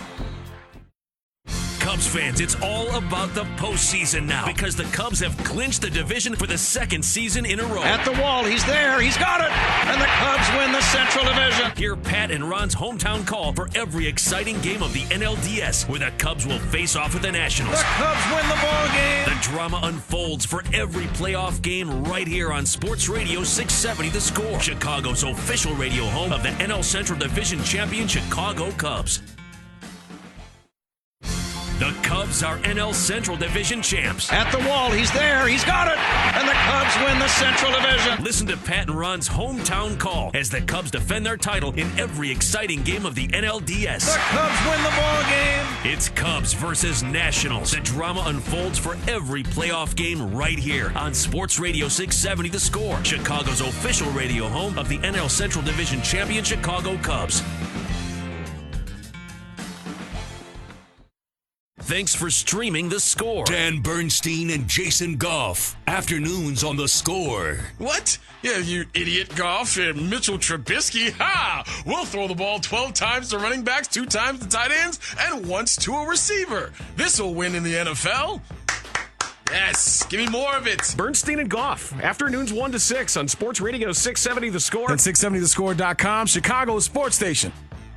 Cubs fans, it's all about the postseason now because the Cubs have clinched the division for the second season in a row. At the wall, he's there, he's got it, and the Cubs win the Central Division. Hear Pat and Ron's hometown call for every exciting game of the NLDS, where the Cubs will face off with the Nationals. The Cubs win the ball game. The drama unfolds for every playoff game right here on Sports Radio 670 The Score, Chicago's official radio home of the NL Central Division champion Chicago Cubs. The Cubs are NL Central Division champs. At the wall, he's there, he's got it, and the Cubs win the Central Division. Listen to Pat and Ron's hometown call as the Cubs defend their title in every exciting game of the NLDS. The Cubs win the ball game. It's Cubs versus Nationals. The drama unfolds for every playoff game right here on Sports Radio 670 The Score, Chicago's official radio home of the NL Central Division champion Chicago Cubs. Thanks for streaming The Score. Dan Bernstein and Jason Goff. Afternoons on The Score. What? Yeah, you idiot, Goff and Mitchell Trubisky. Ha! We'll throw the ball 12 times to running backs, 2 times to tight ends, and once to a receiver. This'll win in the NFL. Yes, give me more of it. Bernstein and Goff. Afternoons 1 to 6 on Sports Radio 670 The Score. And 670thescore.com, Chicago's sports station.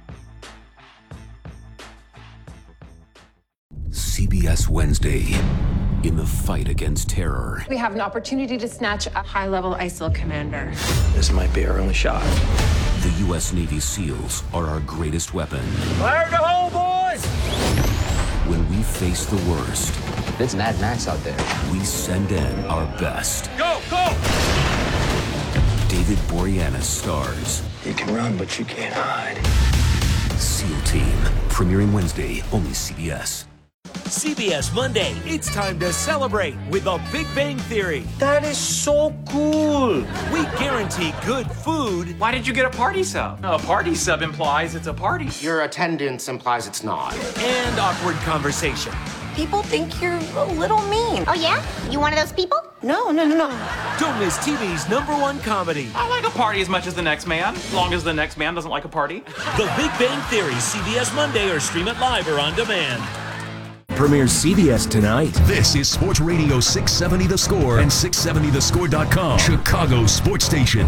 CBS Wednesday, in the fight against terror. We have an opportunity to snatch a high-level ISIL commander. This might be our only shot. The U.S. Navy SEALs are our greatest weapon. Fire in the hole, boys! When we face the worst, It's Mad Max out there. we send in our best. Go, go! David Boreanaz stars. You can run, but you can't hide. SEAL Team, premiering Wednesday, only CBS. CBS Monday, it's time to celebrate with The Big Bang Theory. That is so cool. We guarantee good food. Why did you get a party sub? A party sub implies it's a party. Your attendance implies it's not. And awkward conversation. People think you're a little mean. Oh, yeah? You one of those people? No. Don't miss TV's #1 comedy. I like a party as much as the next man, as long as the next man doesn't like a party. The Big Bang Theory, CBS Monday, or stream it live or on demand. Premieres CBS tonight. This is Sports Radio 670 The Score and 670thescore.com, Chicago's sports station.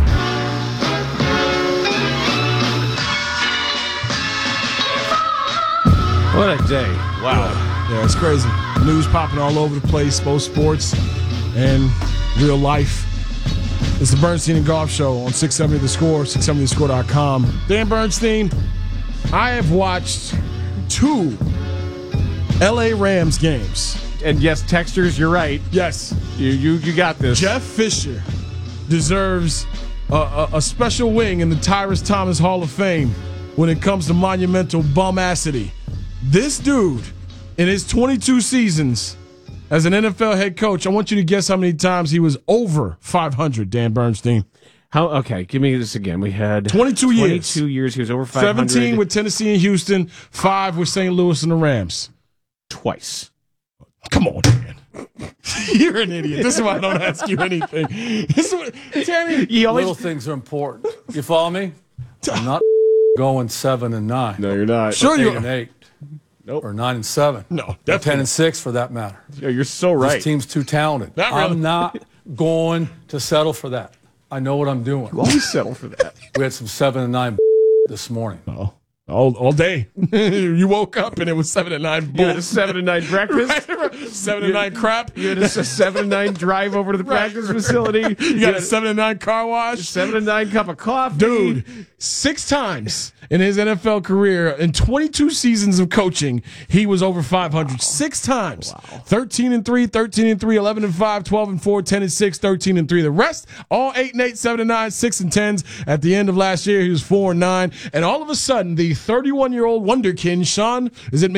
What a day. Wow. Yeah, it's crazy. News popping all over the place, both sports and real life. It's the Bernstein and Goff Show on 670 The Score, 670thescore.com. Dan Bernstein, I have watched 2 LA Rams games. And yes, texters, you're right. Yes. You got this. Jeff Fisher deserves a special wing in the Tyrus Thomas Hall of Fame when it comes to monumental bum-assity. This dude, in his 22 seasons as an NFL head coach, I want you to guess how many times he was over 500, Dan Bernstein. Okay, give me this again. We had 22 years. 22 years. He was over 500. 17 with Tennessee and Houston, 5 with St. Louis and the Rams. Twice. Come on, man. You're an idiot. This is why I don't ask you anything. This is what, Tanny, little things are important. You follow me? I'm not going 7 and 9. No, you're not. Sure, 8 and 8. Nope. Or 9 and 7. No, or 10 and 6 for that matter. Yeah, you're so right. This team's too talented. Not really. I'm not going to settle for that. I know what I'm doing. You always settle for that. We had some 7 and 9 this morning. Oh, all day. You woke up and it was 7 and 9. You had a 7 and 9 breakfast. 7 and 9 crap. You had a 7 and 9 drive over to the practice facility. You got a 7 and 9 car wash. 7 and 9 cup of coffee. Dude, 6 times in his NFL career, in 22 seasons of coaching, he was over 500. 6 times. Wow. 13 and 3, 13 and 3, 11 and 5, 12 and 4, 10 and 6, 13 and 3. The rest, all 8 and 8, 7 and 9, 6 and 10s. At the end of last year, he was 4 and 9. And all of a sudden, the 31-year-old wonderkin, Sean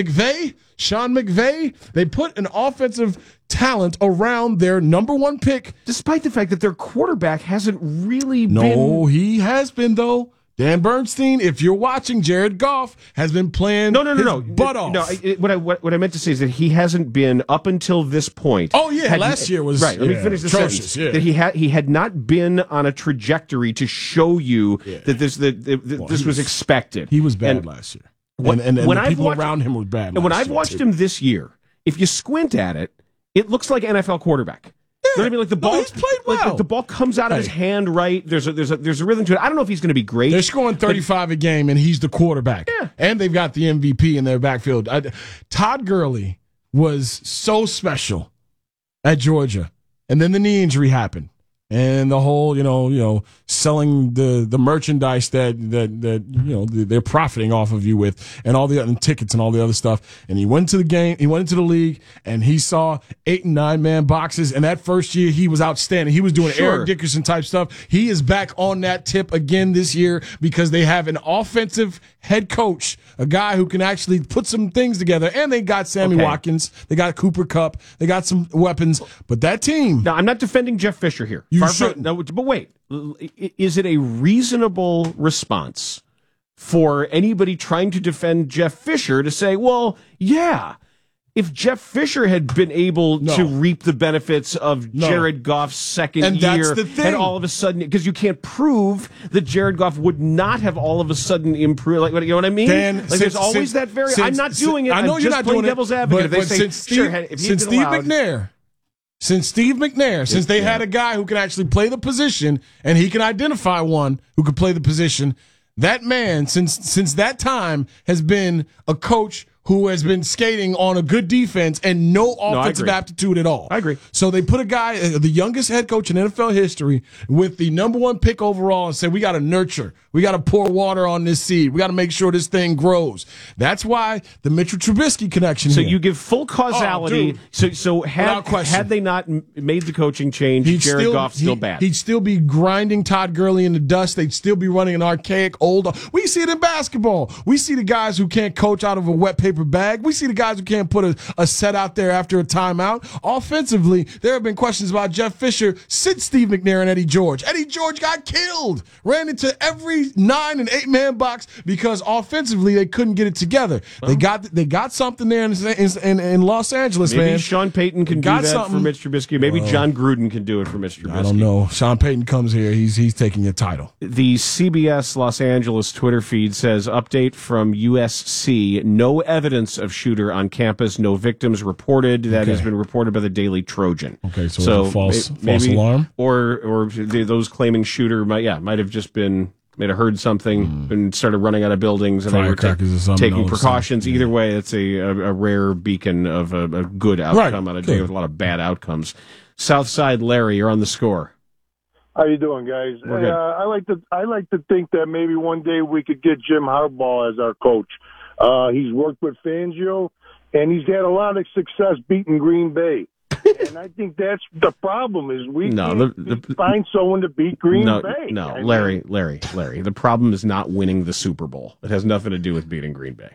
McVay, they put an offensive talent around their number 1 pick. Despite the fact that their quarterback hasn't really been. No, he has been, though. Dan Bernstein, if you're watching, Jared Goff has been playing his butt off. No, what I meant to say is that he hasn't been up until this point. Oh yeah, last year was right. Let me finish the sentence. Yeah. That he had not been on a trajectory to show you that this was expected. He was bad last year, and the people around him were bad. And when I've watched him this year, if you squint at it, it looks like NFL quarterback. You know what I mean? Like the ball, he's played well. Like the ball comes out of his hand right. There's a rhythm to it. I don't know if he's going to be great. They're scoring 35 a game, and he's the quarterback. Yeah. And they've got the MVP in their backfield. Todd Gurley was so special at Georgia, and then the knee injury happened, and the whole selling the merchandise that they're profiting off of you with, and all the other tickets and all the other stuff. And he went to the game, he went into the league, and he saw 8 and 9 man boxes. And that first year, he was outstanding. He was doing Eric Dickerson type stuff. He is back on that tip again this year because they have an offensive head coach, a guy who can actually put some things together. And they got Sammy Watkins, they got Cooper Kupp, they got some weapons. But that team. Now, I'm not defending Jeff Fisher here. You shouldn't. But wait. Is it a reasonable response for anybody trying to defend Jeff Fisher to say, well, yeah, if Jeff Fisher had been able to reap the benefits of Jared Goff's second year, and all of a sudden, because you can't prove that Jared Goff would not have all of a sudden improved, like, you know what I mean? Dan, there's always that I'm not doing it. I know I'm you're just not playing doing devil's it, advocate. but since Steve McNair, since they had a guy who can actually play the position and he can identify one who can play the position, that man, since that time, has been a coach who has been skating on a good defense and no offensive aptitude at all. I agree. So they put a guy, the youngest head coach in NFL history, with the number 1 pick overall, and said, we got to nurture. We got to pour water on this seed. We got to make sure this thing grows. That's why the Mitchell Trubisky connection. So here. you give full causality. So had they not made the coaching change, Jared Goff's still bad. He'd still be grinding Todd Gurley in the dust. They'd still be running an archaic old. We see it in basketball. We see the guys who can't coach out of a wet paper bag. We see the guys who can't put a set out there after a timeout. Offensively, there have been questions about Jeff Fisher since Steve McNair and Eddie George. Eddie George got killed, ran into every 9 and 8 man box because offensively they couldn't get it together. Well, they got something there in Los Angeles, maybe man. Maybe Sean Payton can do that for Mitch Trubisky. Maybe John Gruden can do it for Mitch Trubisky. I don't know. Sean Payton comes here. He's taking a title. The CBS Los Angeles Twitter feed says, update from USC, no evidence of shooter on campus, no victims reported. That has been reported by the Daily Trojan. Okay, so false alarm? Or those claiming shooter might have just been may have heard something and started running out of buildings, and they were taking precautions. Either way, it's a rare beacon of a good outcome on a day with a lot of bad outcomes. Southside Larry, you're on the score. How you doing, guys? I like to think that maybe one day we could get Jim Harbaugh as our coach. He's worked with Fangio, and he's had a lot of success beating Green Bay. And I think that's the problem is we can't find someone to beat Green Bay. No, Larry. The problem is not winning the Super Bowl. It has nothing to do with beating Green Bay.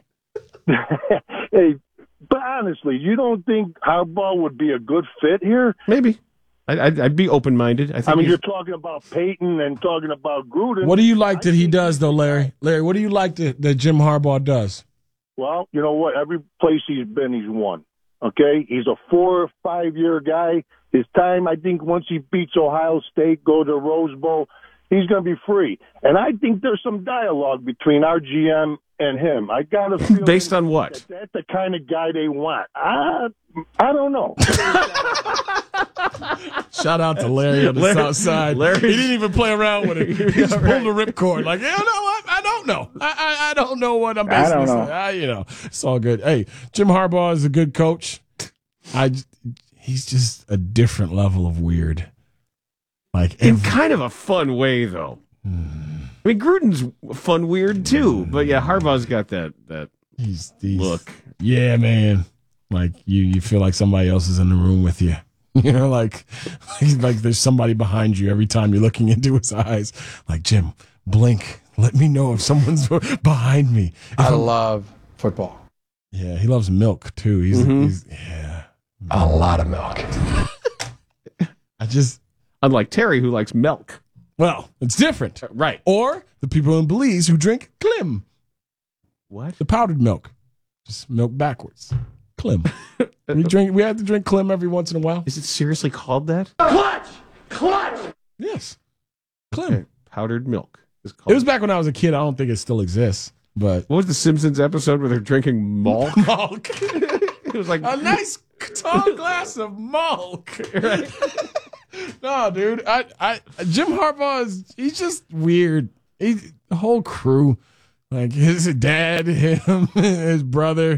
Hey, but honestly, you don't think Harbaugh would be a good fit here? Maybe. I'd be open-minded. I mean, you're talking about Peyton and talking about Gruden. What do you like that he does, though, Larry? Larry, what do you like that Jim Harbaugh does? Well, you know what? Every place he's been, he's won. Okay? He's a 4 or 5 year guy. His time, I think, once he beats Ohio State, go to Rose Bowl, he's going to be free. And I think there's some dialogue between our GM and him. I got a feeling. Based on what? That's the kind of guy they want. I don't know. Shout out to Larry on the South Side. He didn't even play around with it. He just pulled the ripcord. Like, yeah, no, I don't know. I don't know what I'm basing this on. You know, it's all good. Hey, Jim Harbaugh is a good coach. He's just a different level of weird. Like in kind of a fun way, though. I mean, Gruden's fun weird too, but yeah, Harbaugh's got that look. Yeah, man. Like you feel like somebody else is in the room with you. You know, like there's somebody behind you every time you're looking into his eyes. Like, Jim, blink. Let me know if someone's behind me. I love football. Yeah, he loves milk too. He's a lot of milk. Unlike Terry, who likes milk. Well, it's different. Right. Or the people in Belize who drink Klim. What? The powdered milk. Just milk backwards. Klim. We have to drink Klim every once in a while. Is it seriously called that? Clutch! Yes. Klim. Okay. Powdered milk is called. It was back when I was a kid. I don't think it still exists. But what was the Simpsons episode where they're drinking malt? Malk. It was like a nice tall glass of malk. Right. No, dude. Jim Harbaugh he's just weird. The whole crew, like his dad, him, his brother.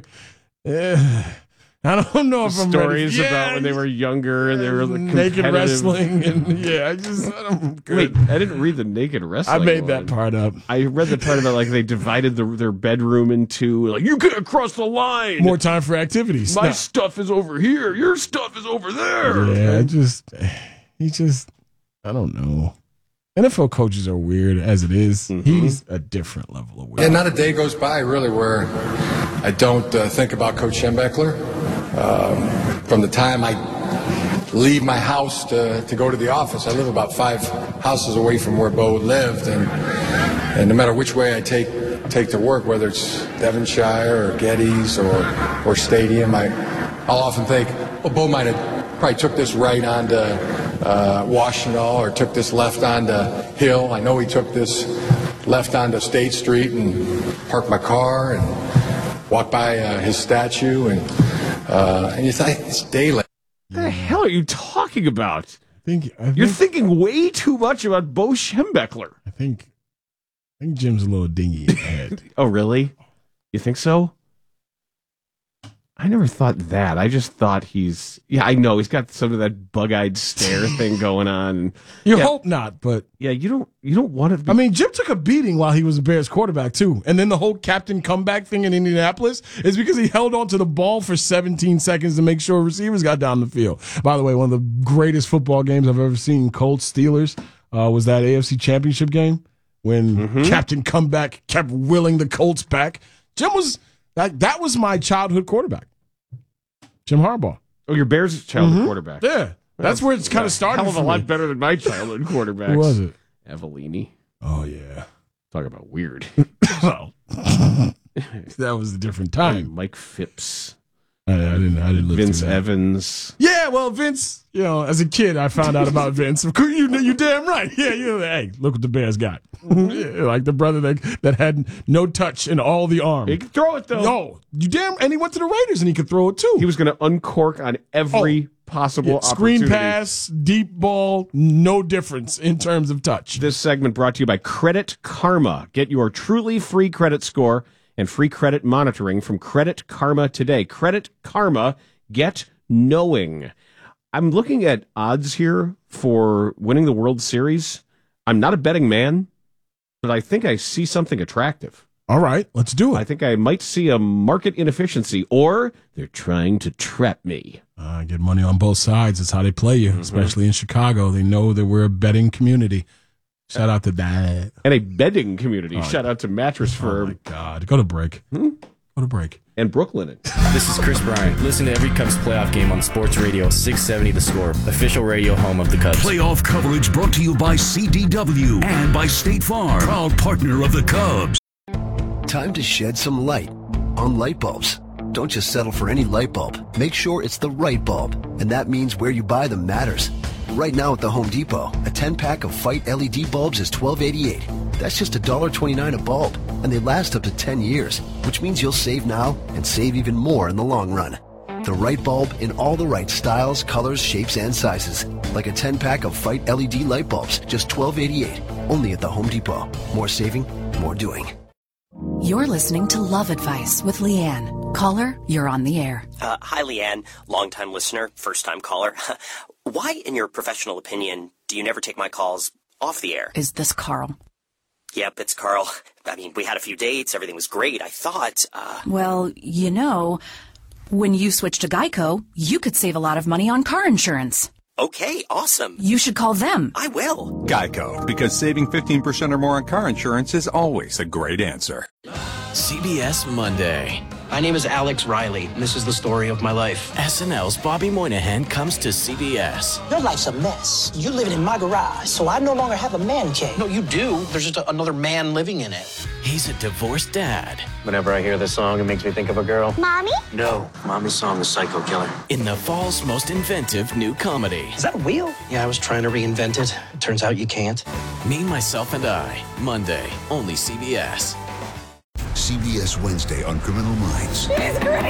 I don't know if I'm stories about when they were younger and they were naked wrestling and I don't. Wait, I didn't read the naked wrestling. I made that part up. I read the part about like they divided their bedroom into like you can't cross the line. More time for activities. My stuff is over here. Your stuff is over there. Yeah, he just I don't know. NFL coaches are weird as it is. He's a different level of weird. And not a day goes by, really, where I don't think about Coach Schembechler. From the time I leave my house to go to the office, I live about 5 houses away from where Bo lived, and no matter which way I take to work, whether it's Devonshire or Getty's or Stadium, I'll often think, well, Bo might have probably took this right onto Washington or took this left onto Hill. I know he took this left onto State Street and parked my car and walked by his statue and you think it's daylight. What the hell are you talking about? I think you're thinking way too much about Bo Schembechler. I think Jim's a little dingy in the head. Oh, really? You think so? I never thought that. I just thought I know he's got some of that bug-eyed stare thing going on. You hope not, but you don't want to. I mean, Jim took a beating while he was a Bears quarterback too, and then the whole captain comeback thing in Indianapolis is because he held on to the ball for 17 seconds to make sure receivers got down the field. By the way, one of the greatest football games I've ever seen, Colts Steelers, was that AFC Championship game when Captain Comeback kept willing the Colts back. Jim was. That was my childhood quarterback, Jim Harbaugh. Oh, your Bears' childhood quarterback. Yeah. That's where it's kind of started. Hell of a lot better than my childhood quarterbacks. Who was it? Avellini. Oh, yeah. Talk about weird. Well, that was a different time. Mike Phipps. I didn't live Vince through that. Evans. Yeah, well, Vince, as a kid, I found out about Vince. Of course, you damn right. Yeah, hey, look what the Bears got. Like the brother that had no touch in all the arm. He could throw it, though. No, and he went to the Raiders, and he could throw it, too. He was going to uncork on every possible opportunity. Screen pass, deep ball, no difference in terms of touch. This segment brought to you by Credit Karma. Get your truly free credit score and free credit monitoring from Credit Karma today. Credit Karma, get knowing. I'm looking at odds here for winning the World Series. I'm not a betting man, but I think I see something attractive. All right, let's do it. I think I might see a market inefficiency, or they're trying to trap me. Get money on both sides. That's how they play you, especially in Chicago. They know that we're a betting community. Shout out to that. And a bedding community. Shout out to Mattress Firm. Oh, my God. Go to break. Go to break. and Brooklyn. This is Chris Bryant. Listen to every Cubs playoff game on Sports Radio 670 The Score, official radio home of the Cubs. Playoff coverage brought to you by CDW and by State Farm, proud partner of the Cubs. Time to shed some light on light bulbs. Don't just settle for any light bulb. Make sure it's the right bulb, and that means where you buy them matters. Right now at the Home Depot, a 10-pack of Fight LED bulbs is $12.88. That's just $1.29 a bulb, and they last up to 10 years, which means you'll save now and save even more in the long run. The right bulb in all the right styles, colors, shapes, and sizes. Like a 10-pack of Fight LED light bulbs, just $12.88. Only at the Home Depot. More saving, more doing. You're listening to Love Advice with Leanne. Caller, you're on the air. Hi, Leanne. Longtime listener, first-time caller. Why, in your professional opinion, do you never take my calls off the air? Is this Carl? Yep, it's Carl. I mean, we had a few dates. Everything was great. I thought, Well, you know, when you switch to Geico, you could save a lot of money on car insurance. Okay, awesome. You should call them. I will. Geico, because saving 15% or more on car insurance is always a great answer. CBS Monday. My name is Alex Riley, and this is the story of my life. SNL's Bobby Moynihan comes to CBS. Your life's a mess. You're living in my garage, so I no longer have a man cave. No, you do. There's just another man living in it. He's a divorced dad. Whenever I hear this song, it makes me think of a girl. Mommy? No, Mommy's song is Psycho Killer. In the fall's most inventive new comedy. Is that a wheel? Yeah, I was trying to reinvent it. It turns out you can't. Me, Myself, and I. Monday, only CBS. CBS Wednesday on Criminal Minds. She's great.